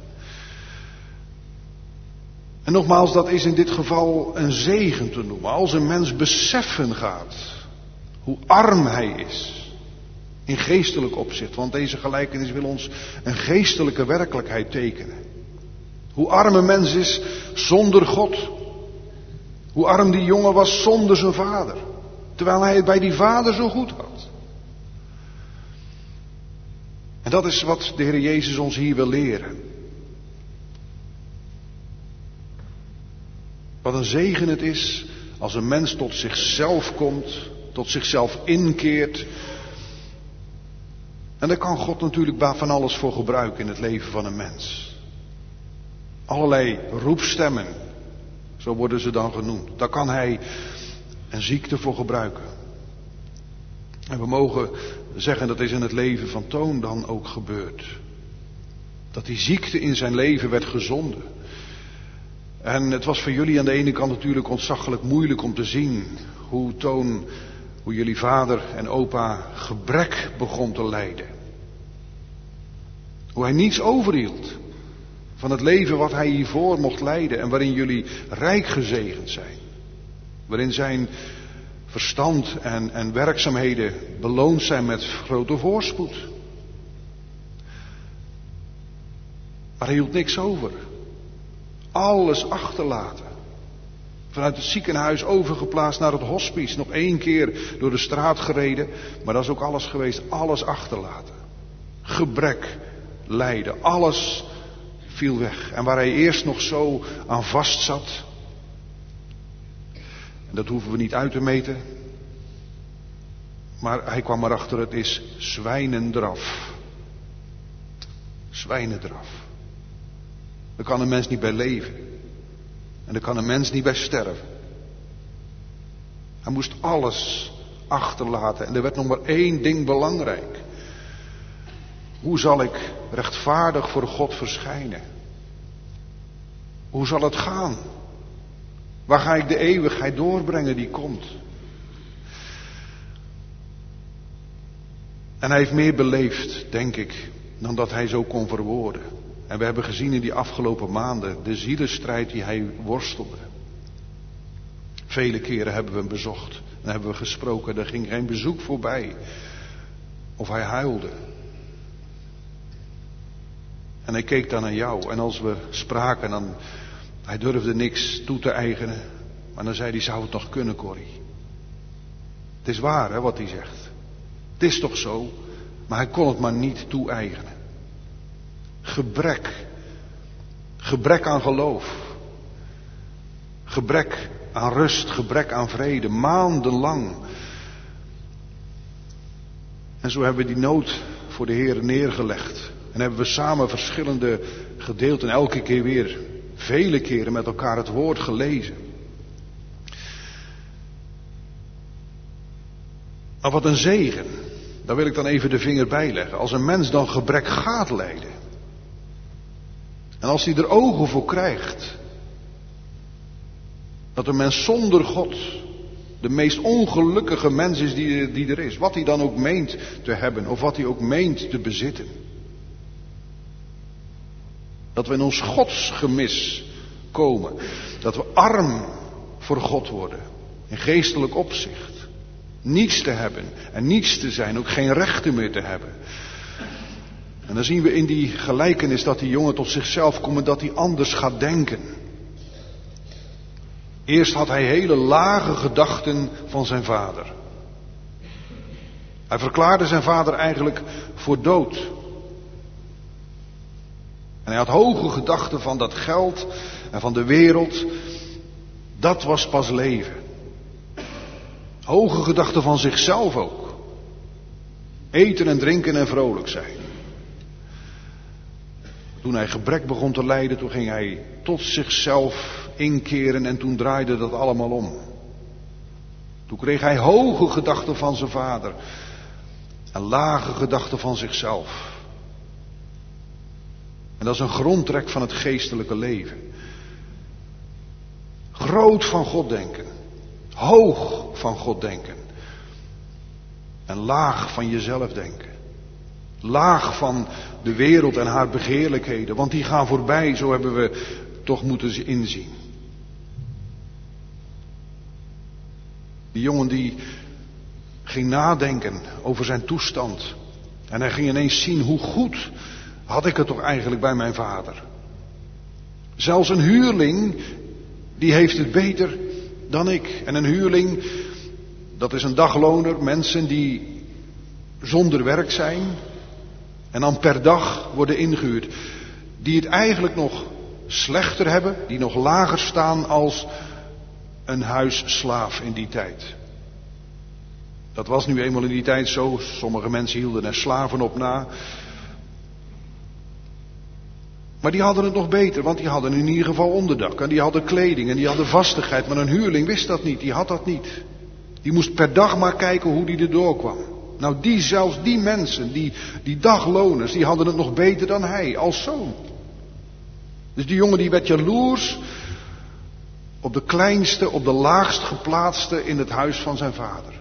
En nogmaals, dat is in dit geval een zegen te noemen. Als een mens beseffen gaat hoe arm hij is in geestelijk opzicht. Want deze gelijkenis wil ons een geestelijke werkelijkheid tekenen. Hoe arm een mens is zonder God. Hoe arm die jongen was zonder zijn vader. Terwijl hij het bij die vader zo goed had. En dat is wat de Heer Jezus ons hier wil leren. Wat een zegen het is als een mens tot zichzelf komt, tot zichzelf inkeert. En daar kan God natuurlijk van alles voor gebruiken in het leven van een mens. Allerlei roepstemmen, zo worden ze dan genoemd. Daar kan hij een ziekte voor gebruiken. En we mogen zeggen, dat is in het leven van Toon dan ook gebeurd. Dat die ziekte in zijn leven werd gezonden. En het was voor jullie aan de ene kant natuurlijk ontzaglijk moeilijk om te zien hoe jullie vader en opa gebrek begon te lijden. Hoe hij niets overhield van het leven wat hij hiervoor mocht leiden en waarin jullie rijk gezegend zijn. Waarin zijn verstand en werkzaamheden beloond zijn met grote voorspoed. Maar hij hield niks over. Alles achterlaten. Vanuit het ziekenhuis overgeplaatst naar het hospice. Nog 1 keer door de straat gereden. Maar dat is ook alles geweest. Alles achterlaten. Gebrek, lijden. Alles viel weg. En waar hij eerst nog zo aan vast zat. En dat hoeven we niet uit te meten. Maar hij kwam erachter, het is zwijnendraf. Zwijnendraf. Daar kan een mens niet bij leven. En daar kan een mens niet bij sterven. Hij moest alles achterlaten. En er werd nog maar 1 ding belangrijk. Hoe zal ik rechtvaardig voor God verschijnen? Hoe zal het gaan? Waar ga ik de eeuwigheid doorbrengen die komt? En hij heeft meer beleefd, denk ik, dan dat hij zo kon verwoorden. En we hebben gezien in die afgelopen maanden de zielenstrijd die hij worstelde. Vele keren hebben we hem bezocht. En hebben we gesproken. Er ging geen bezoek voorbij. Of hij huilde. En hij keek dan naar jou. En als we spraken, dan... Hij durfde niks toe te eigenen. Maar dan zei hij, zou het nog kunnen, Corrie? Het is waar, hè, wat hij zegt. Het is toch zo? Maar hij kon het maar niet toe-eigenen. Gebrek. Gebrek aan geloof. Gebrek aan rust. Gebrek aan vrede. Maandenlang. En zo hebben we die nood voor de Heer neergelegd. En hebben we samen verschillende gedeelten, elke keer weer vele keren met elkaar het woord gelezen. Maar wat een zegen, daar wil ik dan even de vinger bij leggen. Als een mens dan gebrek gaat lijden. En als hij er ogen voor krijgt. Dat een mens zonder God de meest ongelukkige mens is die er is. Wat hij dan ook meent te hebben of wat hij ook meent te bezitten. Dat we in ons godsgemis komen. Dat we arm voor God worden. In geestelijk opzicht. Niets te hebben en niets te zijn, ook geen rechten meer te hebben. En dan zien we in die gelijkenis dat die jongen tot zichzelf komt en dat hij anders gaat denken. Eerst had hij hele lage gedachten van zijn vader. Hij verklaarde zijn vader eigenlijk voor dood. En hij had hoge gedachten van dat geld en van de wereld. Dat was pas leven. Hoge gedachten van zichzelf ook. Eten en drinken en vrolijk zijn. Toen hij gebrek begon te lijden, toen ging hij tot zichzelf inkeren en toen draaide dat allemaal om. Toen kreeg hij hoge gedachten van zijn vader en lage gedachten van zichzelf. En dat is een grondtrek van het geestelijke leven. Groot van God denken. Hoog van God denken. En laag van jezelf denken. Laag van de wereld en haar begeerlijkheden. Want die gaan voorbij, zo hebben we toch moeten inzien. Die jongen die ging nadenken over zijn toestand. En hij ging ineens zien hoe goed had ik het toch eigenlijk bij mijn vader. Zelfs een huurling, die heeft het beter dan ik. En een huurling, dat is een dagloner, mensen die zonder werk zijn en dan per dag worden ingehuurd. Die het eigenlijk nog slechter hebben, die nog lager staan als een huisslaaf in die tijd. Dat was nu eenmaal in die tijd zo. Sommige mensen hielden er slaven op na. Maar die hadden het nog beter, want die hadden in ieder geval onderdak. En die hadden kleding en die hadden vastigheid. Maar een huurling wist dat niet, die had dat niet. Die moest per dag maar kijken hoe die erdoor kwam. Nou, zelfs die mensen, die dagloners, die hadden het nog beter dan hij, als zoon. Dus die jongen die werd jaloers op de kleinste, op de laagst geplaatste in het huis van zijn vader.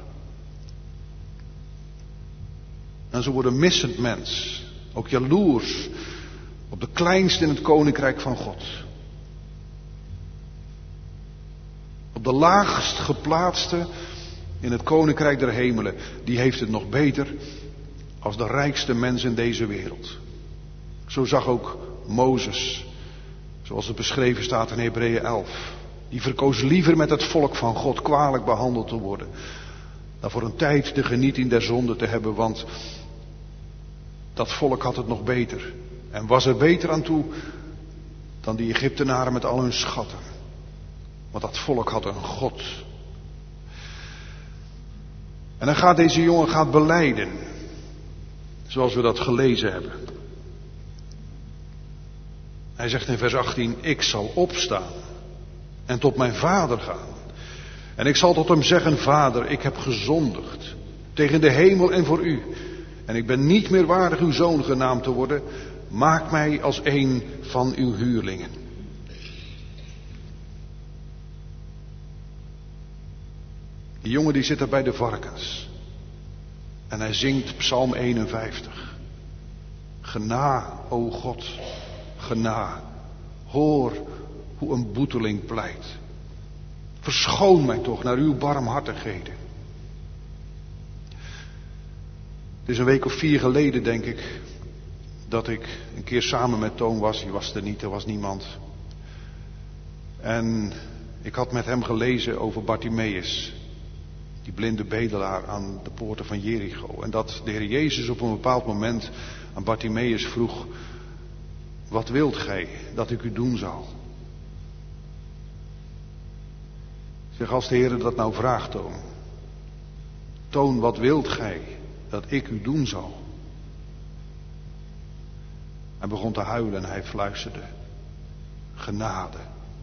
En ze worden missend mens, ook jaloers op de kleinste in het koninkrijk van God. Op de laagst geplaatste in het koninkrijk der hemelen, die heeft het nog beter als de rijkste mens in deze wereld. Zo zag ook Mozes, zoals het beschreven staat in Hebreeën 11. Die verkoos liever met het volk van God kwalijk behandeld te worden, dan voor een tijd de genieting der zonde te hebben, want dat volk had het nog beter. En was er beter aan toe dan die Egyptenaren met al hun schatten. Want dat volk had een God. En dan gaat deze jongen belijden. Zoals we dat gelezen hebben. Hij zegt in vers 18, ik zal opstaan en tot mijn vader gaan. En ik zal tot hem zeggen, vader, ik heb gezondigd tegen de hemel en voor u. En ik ben niet meer waardig uw zoon genaamd te worden. Maak mij als een van uw huurlingen. Die jongen die zit daar bij de varkens. En hij zingt Psalm 51. Gena, o God, gena. Hoor hoe een boeteling pleit. Verschoon mij toch naar uw barmhartigheden. Het is een week of 4 geleden, denk ik, dat ik een keer samen met Toon was. Die was er niet, er was niemand. En ik had met hem gelezen over Bartimeus. Die blinde bedelaar aan de poorten van Jericho. En dat de Heer Jezus op een bepaald moment aan Bartimeus vroeg: wat wilt gij dat ik u doen zal? Ik zeg, als de Heer dat nou vraagt, Toon, wat wilt gij dat ik u doen zal? Hij begon te huilen en hij fluisterde: genade.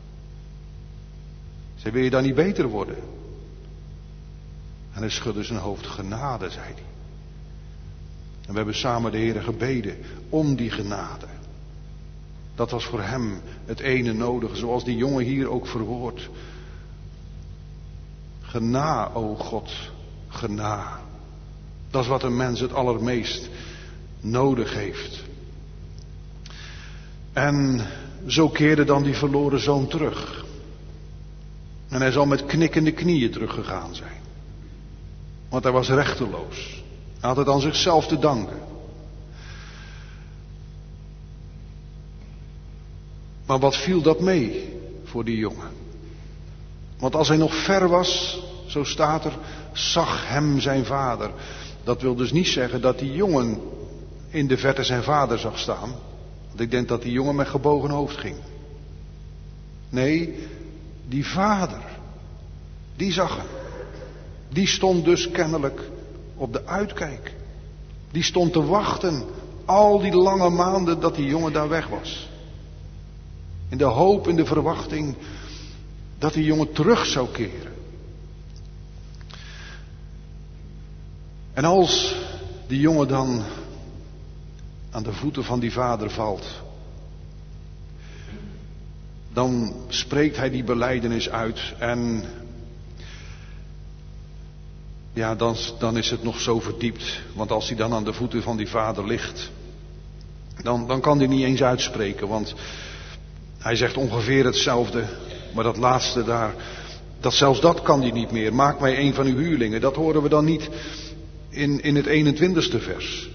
Zei: wil je dan niet beter worden? En hij schudde zijn hoofd. Genade, zei hij. En we hebben samen de Heere gebeden om die genade. Dat was voor hem het ene nodige, zoals die jongen hier ook verwoordt. Gena, o God, gena. Dat is wat een mens het allermeest nodig heeft. En zo keerde dan die verloren zoon terug. En hij zal met knikkende knieën teruggegaan zijn. Want hij was rechteloos. Hij had het aan zichzelf te danken. Maar wat viel dat mee voor die jongen? Want als hij nog ver was, zo staat er, zag hem zijn vader. Dat wil dus niet zeggen dat die jongen in de verte zijn vader zag staan. Want ik denk dat die jongen met gebogen hoofd ging. Nee, die vader, die zag hem. Die stond dus kennelijk op de uitkijk. Die stond te wachten al die lange maanden dat die jongen daar weg was. In de hoop, in de verwachting dat die jongen terug zou keren. En als die jongen dan aan de voeten van die vader valt, dan spreekt hij die belijdenis uit en ja, dan is het nog zo verdiept. Want als hij dan aan de voeten van die vader ligt, dan kan hij niet eens uitspreken. Want hij zegt ongeveer hetzelfde. Maar dat laatste daar, zelfs dat kan hij niet meer. Maak mij een van uw huurlingen. Dat horen we dan niet in het 21ste vers.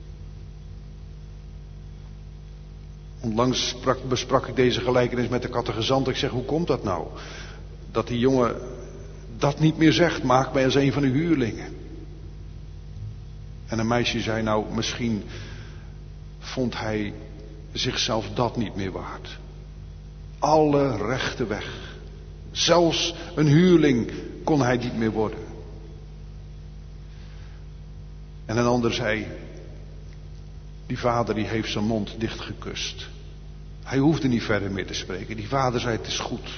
Onlangs besprak ik deze gelijkenis met de catechizant. Ik zeg, hoe komt dat nou? Dat die jongen dat niet meer zegt, maak mij als een van uw huurlingen. En een meisje zei, nou, misschien vond hij zichzelf dat niet meer waard. Alle rechte weg. Zelfs een huurling kon hij niet meer worden. En een ander zei, die vader die heeft zijn mond dichtgekust. Hij hoefde niet verder meer te spreken. Die vader zei, het is goed.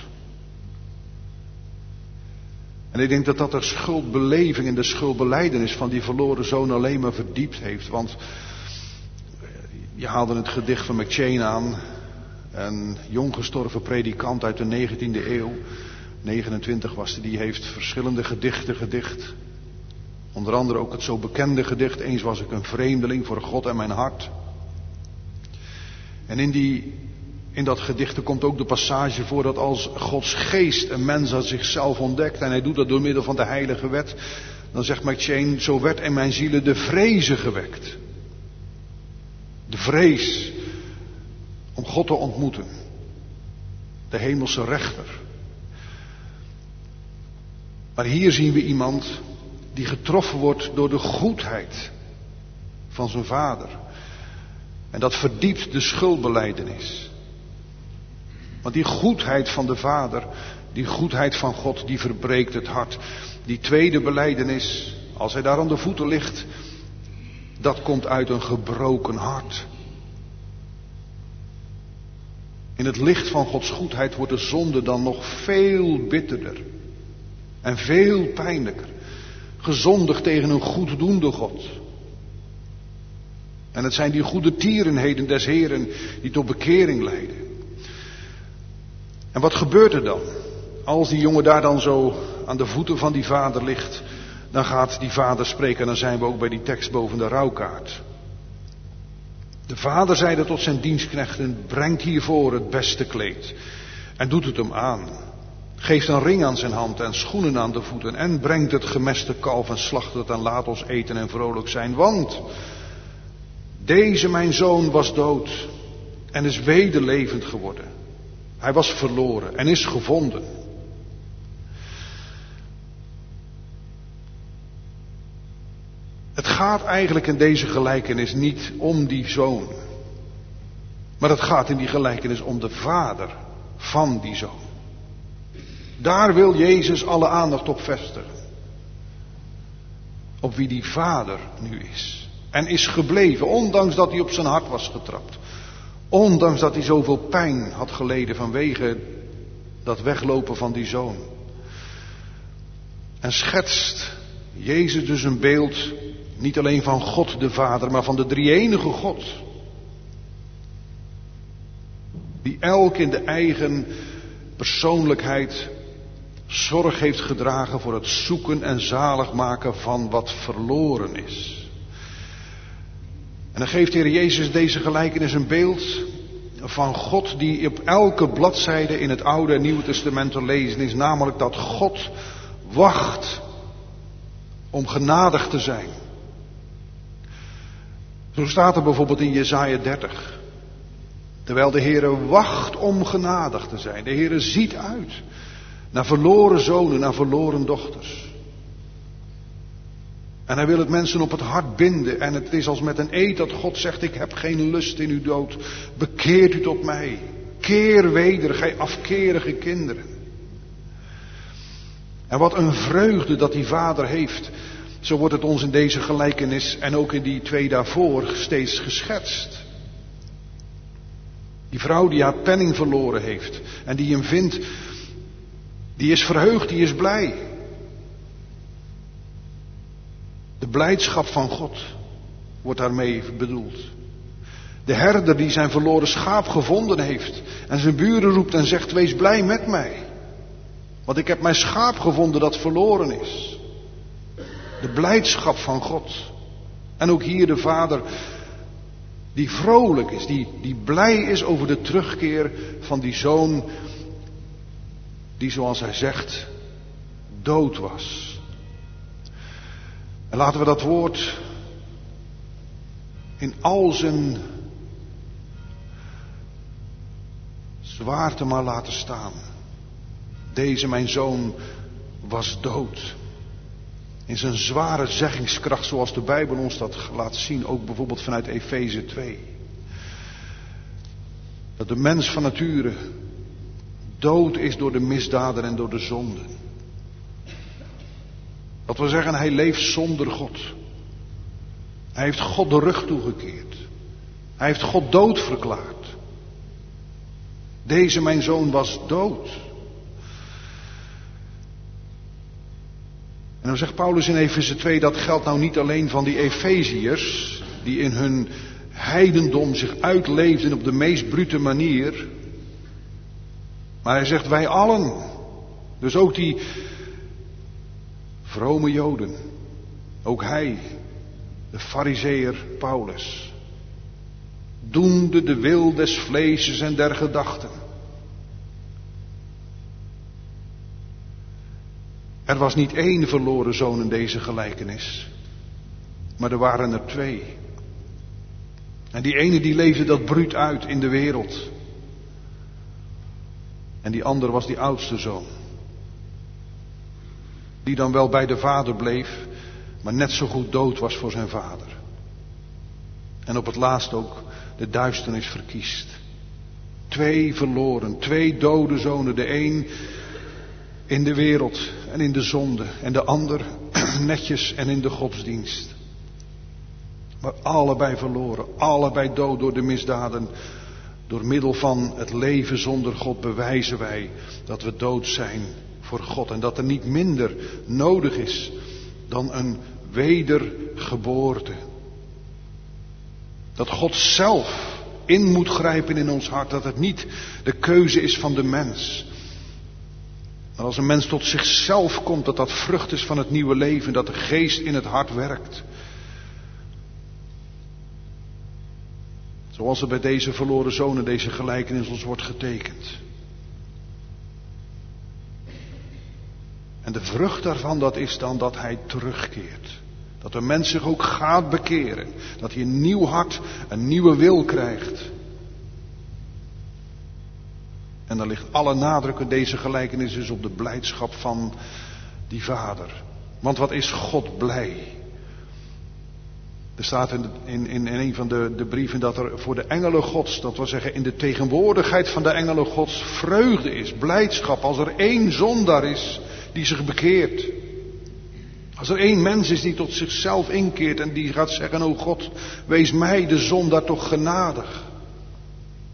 En ik denk dat de schuldbeleving en de schuldbelijdenis van die verloren zoon alleen maar verdiept heeft. Want je haalde het gedicht van McCheyne aan. Een jong gestorven predikant uit de 19e eeuw. 29 was hij, die heeft verschillende gedichten gedicht. Onder andere ook het zo bekende gedicht, eens was ik een vreemdeling voor God en mijn hart. En in dat gedicht komt ook de passage voor dat als Gods geest een mens aan zichzelf ontdekt, en hij doet dat door middel van de heilige wet, dan zegt McCheyne, zo werd in mijn zielen de vreze gewekt. De vrees om God te ontmoeten. De hemelse rechter. Maar hier zien we iemand die getroffen wordt door de goedheid van zijn vader. En dat verdiept de schuldbelijdenis. Want die goedheid van de vader, die goedheid van God, die verbreekt het hart. Die tweede belijdenis, als hij daar aan de voeten ligt, dat komt uit een gebroken hart. In het licht van Gods goedheid wordt de zonde dan nog veel bitterder. En veel pijnlijker. Gezondigd tegen een goeddoende God. En het zijn die goede tierenheden des Heren die tot bekering leiden. En wat gebeurt er dan? Als die jongen daar dan zo aan de voeten van die vader ligt, dan gaat die vader spreken en dan zijn we ook bij die tekst boven de rouwkaart. De vader zeide tot zijn dienstknechten, brengt hiervoor het beste kleed en doet het hem aan. Geeft een ring aan zijn hand en schoenen aan de voeten en brengt het gemeste kalf en slacht het en laat ons eten en vrolijk zijn. Want deze mijn zoon was dood en is weder levend geworden. Hij was verloren en is gevonden. Het gaat eigenlijk in deze gelijkenis niet om die zoon. Maar het gaat in die gelijkenis om de vader van die zoon. Daar wil Jezus alle aandacht op vestigen. Op wie die vader nu is. En is gebleven, ondanks dat hij op zijn hart was getrapt. Ondanks dat hij zoveel pijn had geleden vanwege dat weglopen van die zoon. En schetst Jezus dus een beeld, niet alleen van God de Vader, maar van de drie-enige God. Die elk in de eigen persoonlijkheid zorg heeft gedragen voor het zoeken en zaligmaken van wat verloren is. En dan geeft de Heer Jezus deze gelijkenis een beeld van God die op elke bladzijde in het Oude en Nieuwe Testament te lezen is. Namelijk dat God wacht om genadig te zijn. Zo staat er bijvoorbeeld in Jesaja 30. Terwijl de Heere wacht om genadig te zijn. De Heere ziet uit naar verloren zonen, naar verloren dochters. En hij wil het mensen op het hart binden. En het is als met een eed dat God zegt, ik heb geen lust in uw dood. Bekeert u tot mij. Keer weder, gij afkerige kinderen. En wat een vreugde dat die vader heeft. Zo wordt het ons in deze gelijkenis en ook in die twee daarvoor steeds geschetst. Die vrouw die haar penning verloren heeft en die hem vindt, die is verheugd, die is blij. De blijdschap van God wordt daarmee bedoeld. De herder die zijn verloren schaap gevonden heeft en zijn buren roept en zegt, wees blij met mij. Want ik heb mijn schaap gevonden dat verloren is. De blijdschap van God. En ook hier de vader die vrolijk is, die blij is over de terugkeer van die zoon die, zoals hij zegt, dood was. En laten we dat woord in al zijn zwaarte maar laten staan. Deze mijn zoon was dood. In zijn zware zeggingskracht, zoals de Bijbel ons dat laat zien, ook bijvoorbeeld vanuit Efeze 2. Dat de mens van nature dood is door de misdaden en door de zonden. Dat wil zeggen, hij leeft zonder God. Hij heeft God de rug toegekeerd. Hij heeft God dood verklaard. Deze mijn zoon was dood. En dan zegt Paulus in Efeze 2, dat geldt nou niet alleen van die Efeziërs, die in hun heidendom zich uitleefden op de meest brute manier. Maar hij zegt wij allen, dus ook die vrome Joden, ook hij, de Farizeeër Paulus, doende de wil des vleeses en der gedachten. Er was niet één verloren zoon in deze gelijkenis, maar er waren er twee. En die ene die leefde dat bruut uit in de wereld. En die andere was die oudste zoon. Die dan wel bij de vader bleef, maar net zo goed dood was voor zijn vader. En op het laatst ook de duisternis verkiest. Twee verloren, twee dode zonen. De een in de wereld en in de zonde. En de ander netjes en in de godsdienst. Maar allebei verloren, allebei dood door de misdaden. Door middel van het leven zonder God bewijzen wij dat we dood zijn voor God. En dat er niet minder nodig is dan een wedergeboorte. Dat God zelf in moet grijpen in ons hart. Dat het niet de keuze is van de mens. Maar als een mens tot zichzelf komt, dat dat vrucht is van het nieuwe leven. Dat de geest in het hart werkt. Zoals er bij deze verloren zonen, deze gelijkenis ons wordt getekend. En de vrucht daarvan, dat is dan dat hij terugkeert. Dat de mens zich ook gaat bekeren. Dat hij een nieuw hart, een nieuwe wil krijgt. En dan ligt alle nadruk in deze gelijkenis dus op de blijdschap van die vader. Want wat is God blij? Er staat in een van de brieven dat er voor de engelen Gods, dat wil zeggen in de tegenwoordigheid van de engelen Gods, vreugde is, blijdschap. Als er één zondaar is die zich bekeert. Als er één mens is die tot zichzelf inkeert en die gaat zeggen, o God, wees mij de zondaar toch genadig.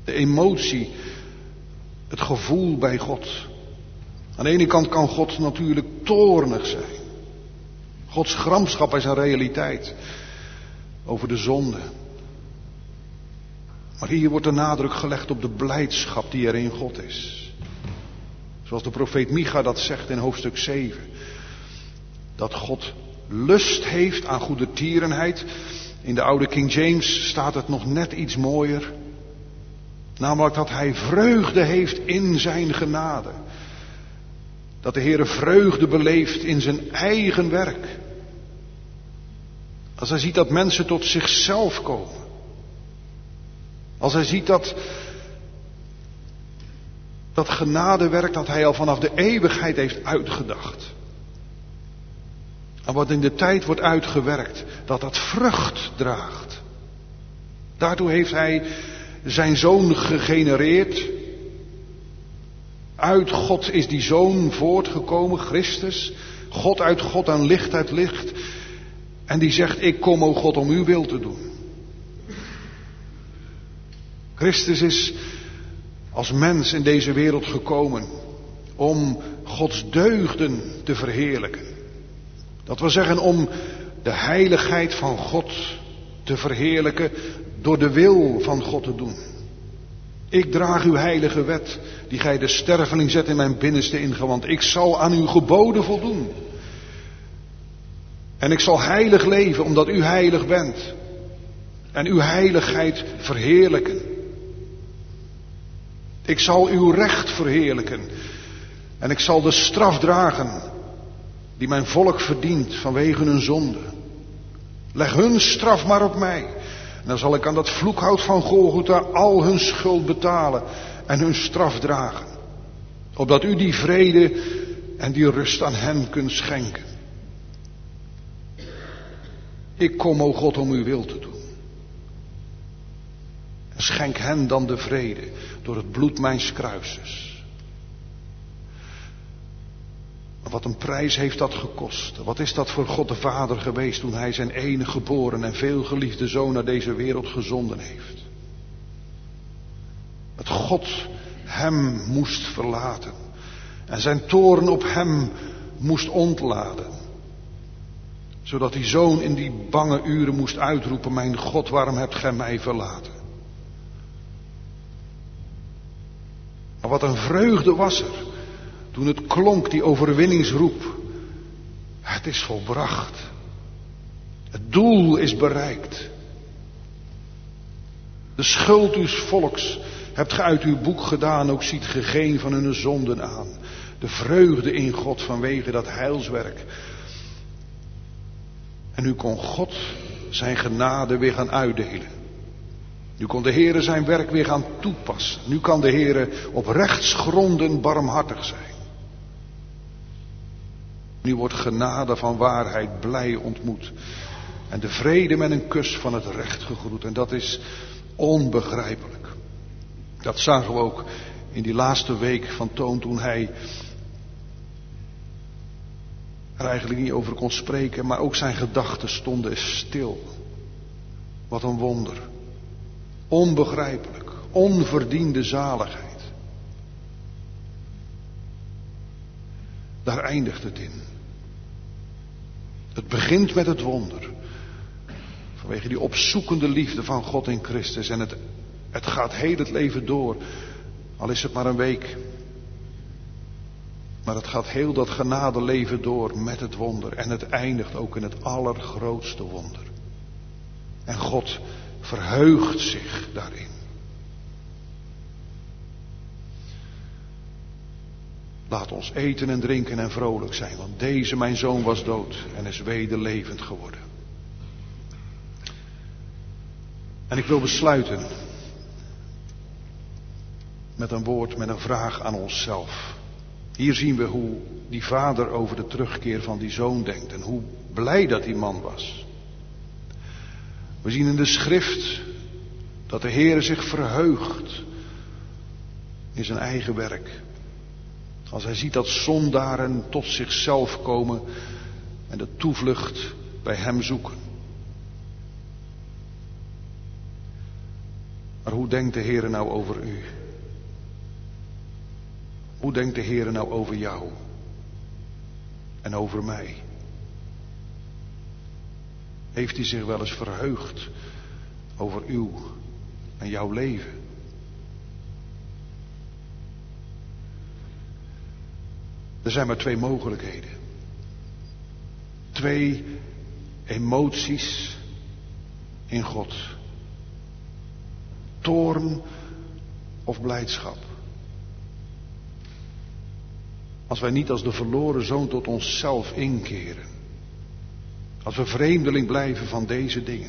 De emotie, het gevoel bij God. Aan de ene kant kan God natuurlijk toornig zijn. Gods gramschap is een realiteit over de zonde. Maar hier wordt de nadruk gelegd op de blijdschap die er in God is. Zoals de profeet Micha dat zegt in hoofdstuk 7. Dat God lust heeft aan goedertierenheid. In de oude King James staat het nog net iets mooier. Namelijk dat hij vreugde heeft in zijn genade. Dat de Heere vreugde beleeft in zijn eigen werk. Als hij ziet dat mensen tot zichzelf komen. Als hij ziet dat genadewerk dat hij al vanaf de eeuwigheid heeft uitgedacht. En wat in de tijd wordt uitgewerkt, dat vrucht draagt. Daartoe heeft hij zijn zoon gegenereerd. Uit God is die zoon voortgekomen, Christus. God uit God en licht uit licht. En die zegt, ik kom, o God, om uw wil te doen. Christus is als mens in deze wereld gekomen om Gods deugden te verheerlijken. Dat wil zeggen om de heiligheid van God te verheerlijken door de wil van God te doen. Ik draag uw heilige wet, die gij de sterveling zet in mijn binnenste ingewand. Ik zal aan uw geboden voldoen. En ik zal heilig leven, omdat u heilig bent. En uw heiligheid verheerlijken. Ik zal uw recht verheerlijken. En ik zal de straf dragen die mijn volk verdient vanwege hun zonde. Leg hun straf maar op mij. En dan zal ik aan dat vloekhout van Golgotha al hun schuld betalen en hun straf dragen. Opdat u die vrede en die rust aan hen kunt schenken. Ik kom, o God, om uw wil te doen. En schenk hen dan de vrede door het bloed mijns kruises. Wat een prijs heeft dat gekost. Wat is dat voor God de Vader geweest toen hij zijn enige geboren en veelgeliefde zoon naar deze wereld gezonden heeft. Dat God hem moest verlaten. En zijn toorn op hem moest ontladen. Zodat die zoon in die bange uren moest uitroepen, mijn God, waarom hebt gij mij verlaten? Maar wat een vreugde was er. Toen het klonk, die overwinningsroep. Het is volbracht. Het doel is bereikt. De schuld uws volks hebt ge uit uw boek gedaan, ook ziet ge geen van hun zonden aan. De vreugde in God vanwege dat heilswerk. En nu kon God zijn genade weer gaan uitdelen. Nu kon de Heere zijn werk weer gaan toepassen. Nu kan de Heere op rechtsgronden barmhartig zijn. Nu wordt genade van waarheid blij ontmoet. En de vrede met een kus van het recht gegroet. En dat is onbegrijpelijk. Dat zagen we ook in die laatste week van Toon toen hij er eigenlijk niet over kon spreken. Maar ook zijn gedachten stonden stil. Wat een wonder. Onbegrijpelijk. Onverdiende zaligheid. Daar eindigt het in. Het begint met het wonder. Vanwege die opzoekende liefde van God in Christus. En het gaat heel het leven door. Al is het maar een week. Maar het gaat heel dat genadeleven door met het wonder. En het eindigt ook in het allergrootste wonder. En God verheugt zich daarin. Laat ons eten en drinken en vrolijk zijn, want deze mijn zoon was dood en is weder levend geworden. En ik wil besluiten met een woord, met een vraag aan onszelf. Hier zien we hoe die vader over de terugkeer van die zoon denkt en hoe blij dat die man was. We zien in de schrift dat de Heere zich verheugt in zijn eigen werk. Als hij ziet dat zondaren tot zichzelf komen en de toevlucht bij hem zoeken. Maar hoe denkt de Heere nou over u? Hoe denkt de Heere nou over jou? En over mij? Heeft hij zich wel eens verheugd over uw en jouw leven? Er zijn maar 2 mogelijkheden. 2 emoties in God. Toorn of blijdschap. Als wij niet als de verloren zoon tot onszelf inkeren. Als we vreemdeling blijven van deze dingen.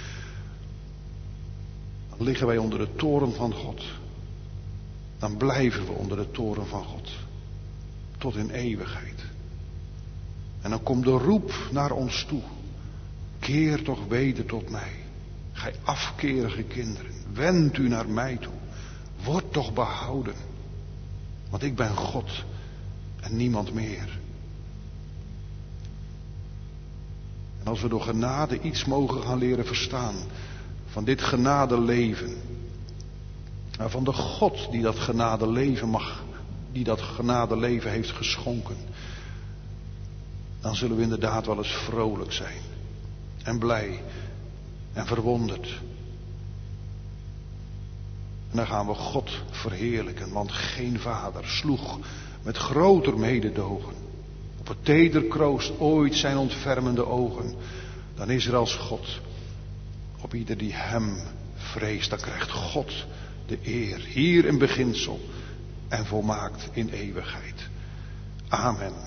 Dan liggen wij onder de toorn van God. Dan blijven we onder de toorn van God. Tot in eeuwigheid. En dan komt de roep naar ons toe. Keer toch weder tot mij. Gij afkerige kinderen. Wend u naar mij toe. Word toch behouden. Want ik ben God. En niemand meer. En als we door genade iets mogen gaan leren verstaan. Van dit genadeleven. En van de God die dat genadeleven die dat genadeleven heeft geschonken. Dan zullen we inderdaad wel eens vrolijk zijn. En blij. En verwonderd. En dan gaan we God verheerlijken. Want geen vader sloeg met groter mededogen op het teder kroost ooit zijn ontfermende ogen dan Israëls God. Op ieder die hem vreest, dan krijgt God de eer. Hier in beginsel en volmaakt in eeuwigheid. Amen.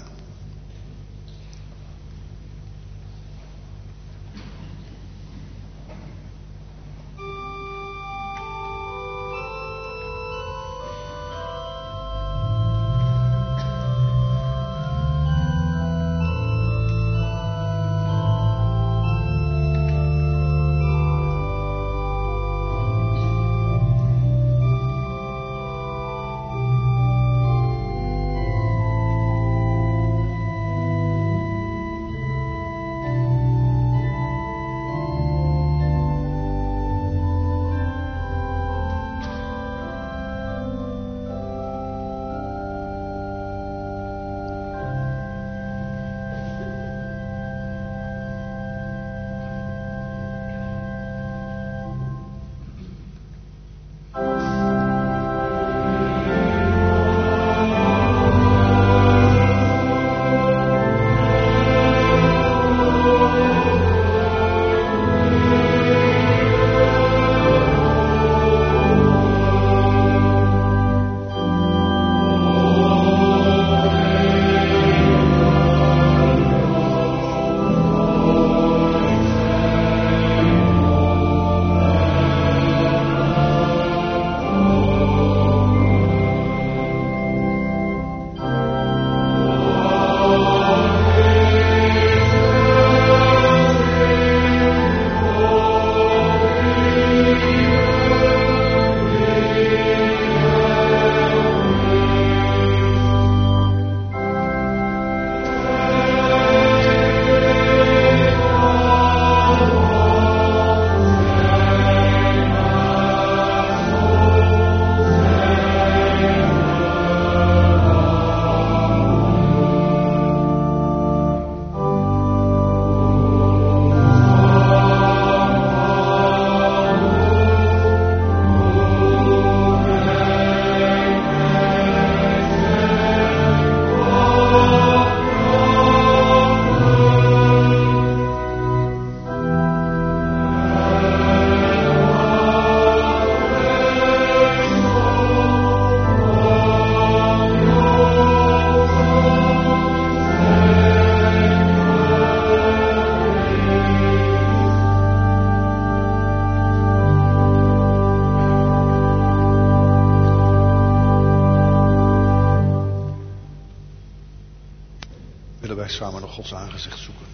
Samen nog Gods aangezicht zoeken.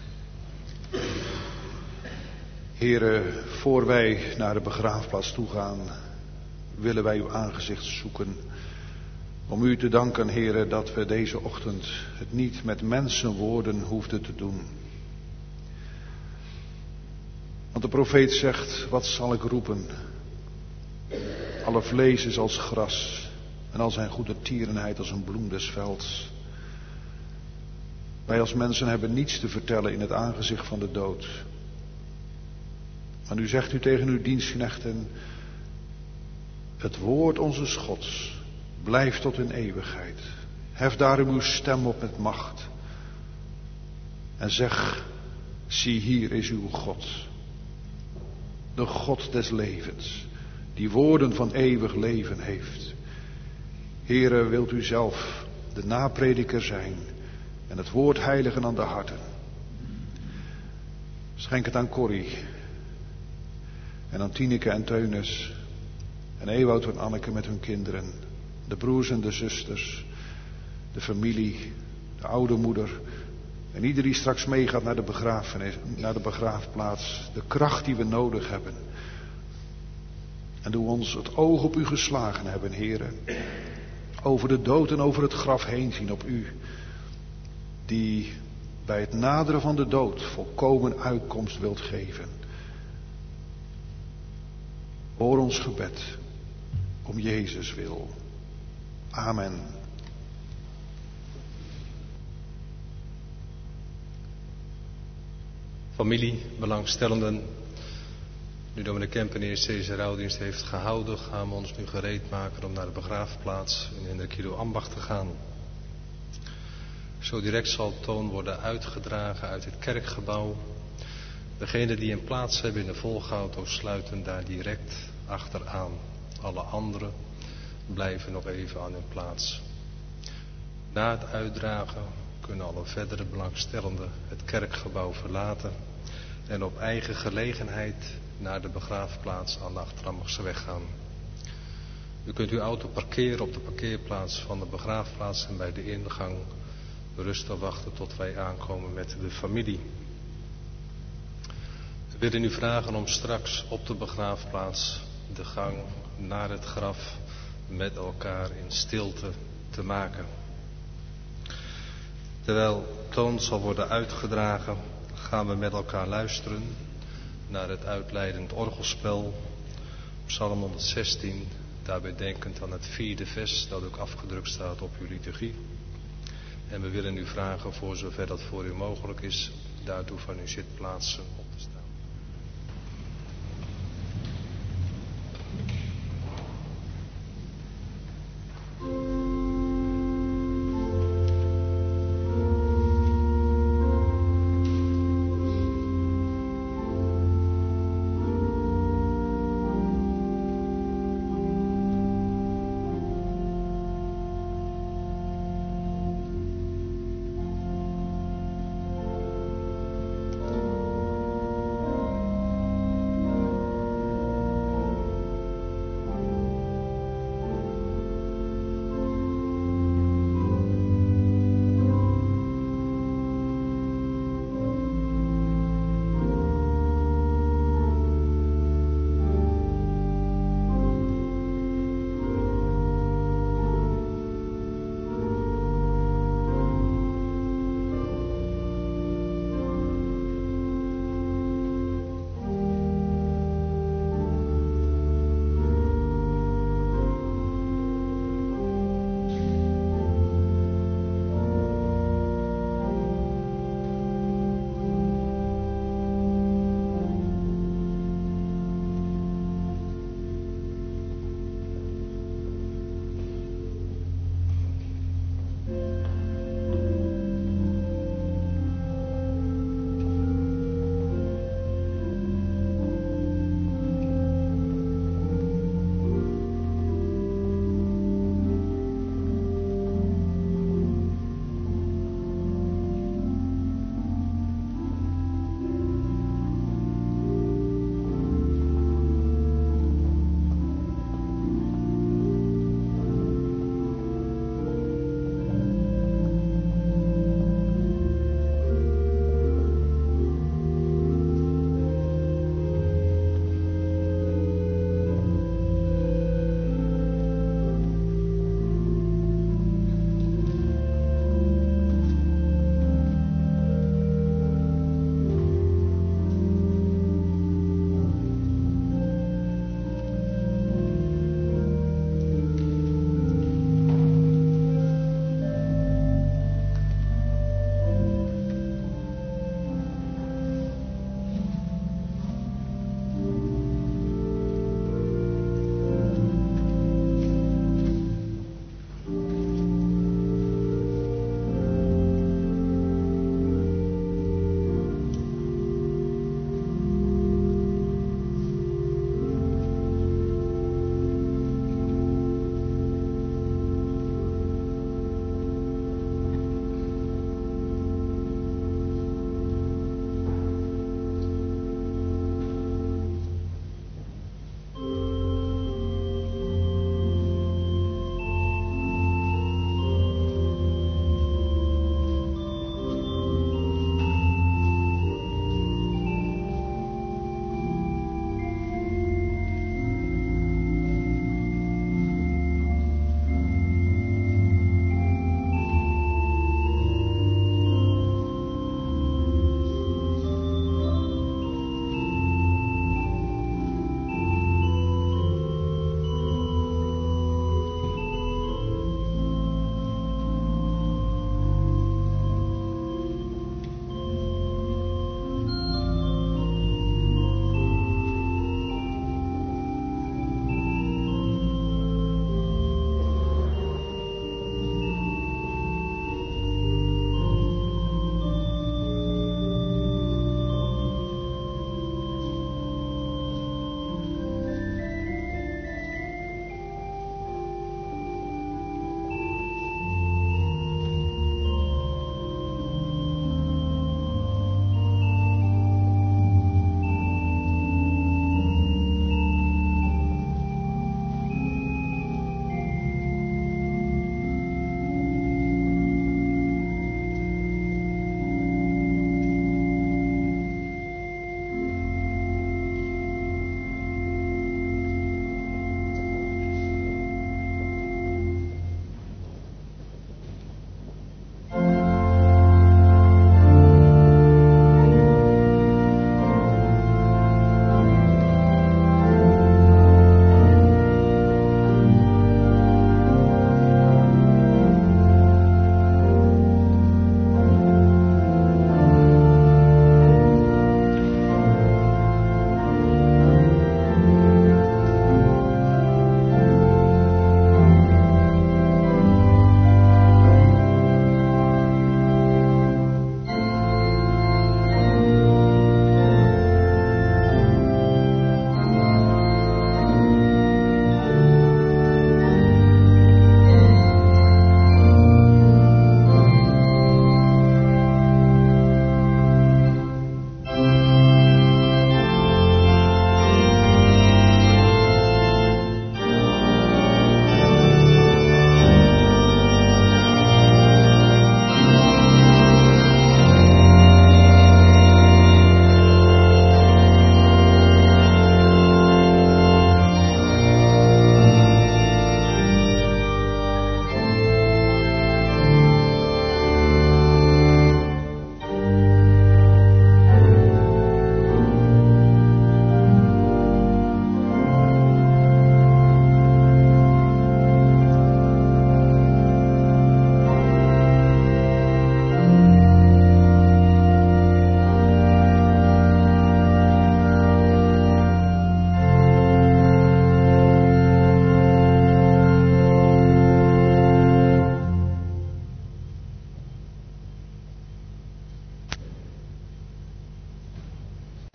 Here, voor wij naar de begraafplaats toe gaan, willen wij uw aangezicht zoeken. Om u te danken, Here, dat we deze ochtend het niet met mensenwoorden hoefden te doen. Want de profeet zegt, wat zal ik roepen? Alle vlees is als gras en al zijn goede tierenheid als een bloem des velds. Wij als mensen hebben niets te vertellen in het aangezicht van de dood. Maar nu zegt u tegen uw dienstknechten: het woord onze Gods blijft tot in eeuwigheid. Hef daarom uw stem op met macht. En zeg: zie, hier is uw God. De God des levens, die woorden van eeuwig leven heeft. Heere, wilt u zelf de naprediker zijn en het woord heiligen aan de harten. Schenk het aan Corrie en aan Tineke en Teunis en Ewout en Anneke met hun kinderen, de broers en de zusters, de familie, de oude moeder en ieder die straks meegaat naar de begrafenis, naar de begraafplaats, de kracht die we nodig hebben. En doe ons het oog op u geslagen hebben, Heere, over de dood en over het graf heen zien op u, die bij het naderen van de dood volkomen uitkomst wilt geven. Hoor ons gebed om Jezus wil. Amen. Familie, belangstellenden, nu dominee Kempen eerst deze rouwdienst heeft gehouden, gaan we ons nu gereed maken om naar de begraafplaats in Hendrikido Ambacht te gaan. Zo direct zal toon worden uitgedragen uit het kerkgebouw. Degenen die een plaats hebben in de volgauto sluiten daar direct achteraan. Alle anderen blijven nog even aan hun plaats. Na het uitdragen kunnen alle verdere belangstellenden het kerkgebouw verlaten en op eigen gelegenheid naar de begraafplaats aan de Achterhammerseweg gaan. U kunt uw auto parkeren op de parkeerplaats van de begraafplaats en bij de ingang rustig wachten tot wij aankomen met de familie. We willen u vragen om straks op de begraafplaats de gang naar het graf met elkaar in stilte te maken. Terwijl toon zal worden uitgedragen, gaan we met elkaar luisteren naar het uitleidend orgelspel, Psalm 116, daarbij denkend aan het 4e vers dat ook afgedrukt staat op uw liturgie. En we willen u vragen, voor zover dat voor u mogelijk is, daartoe van uw zitplaatsen op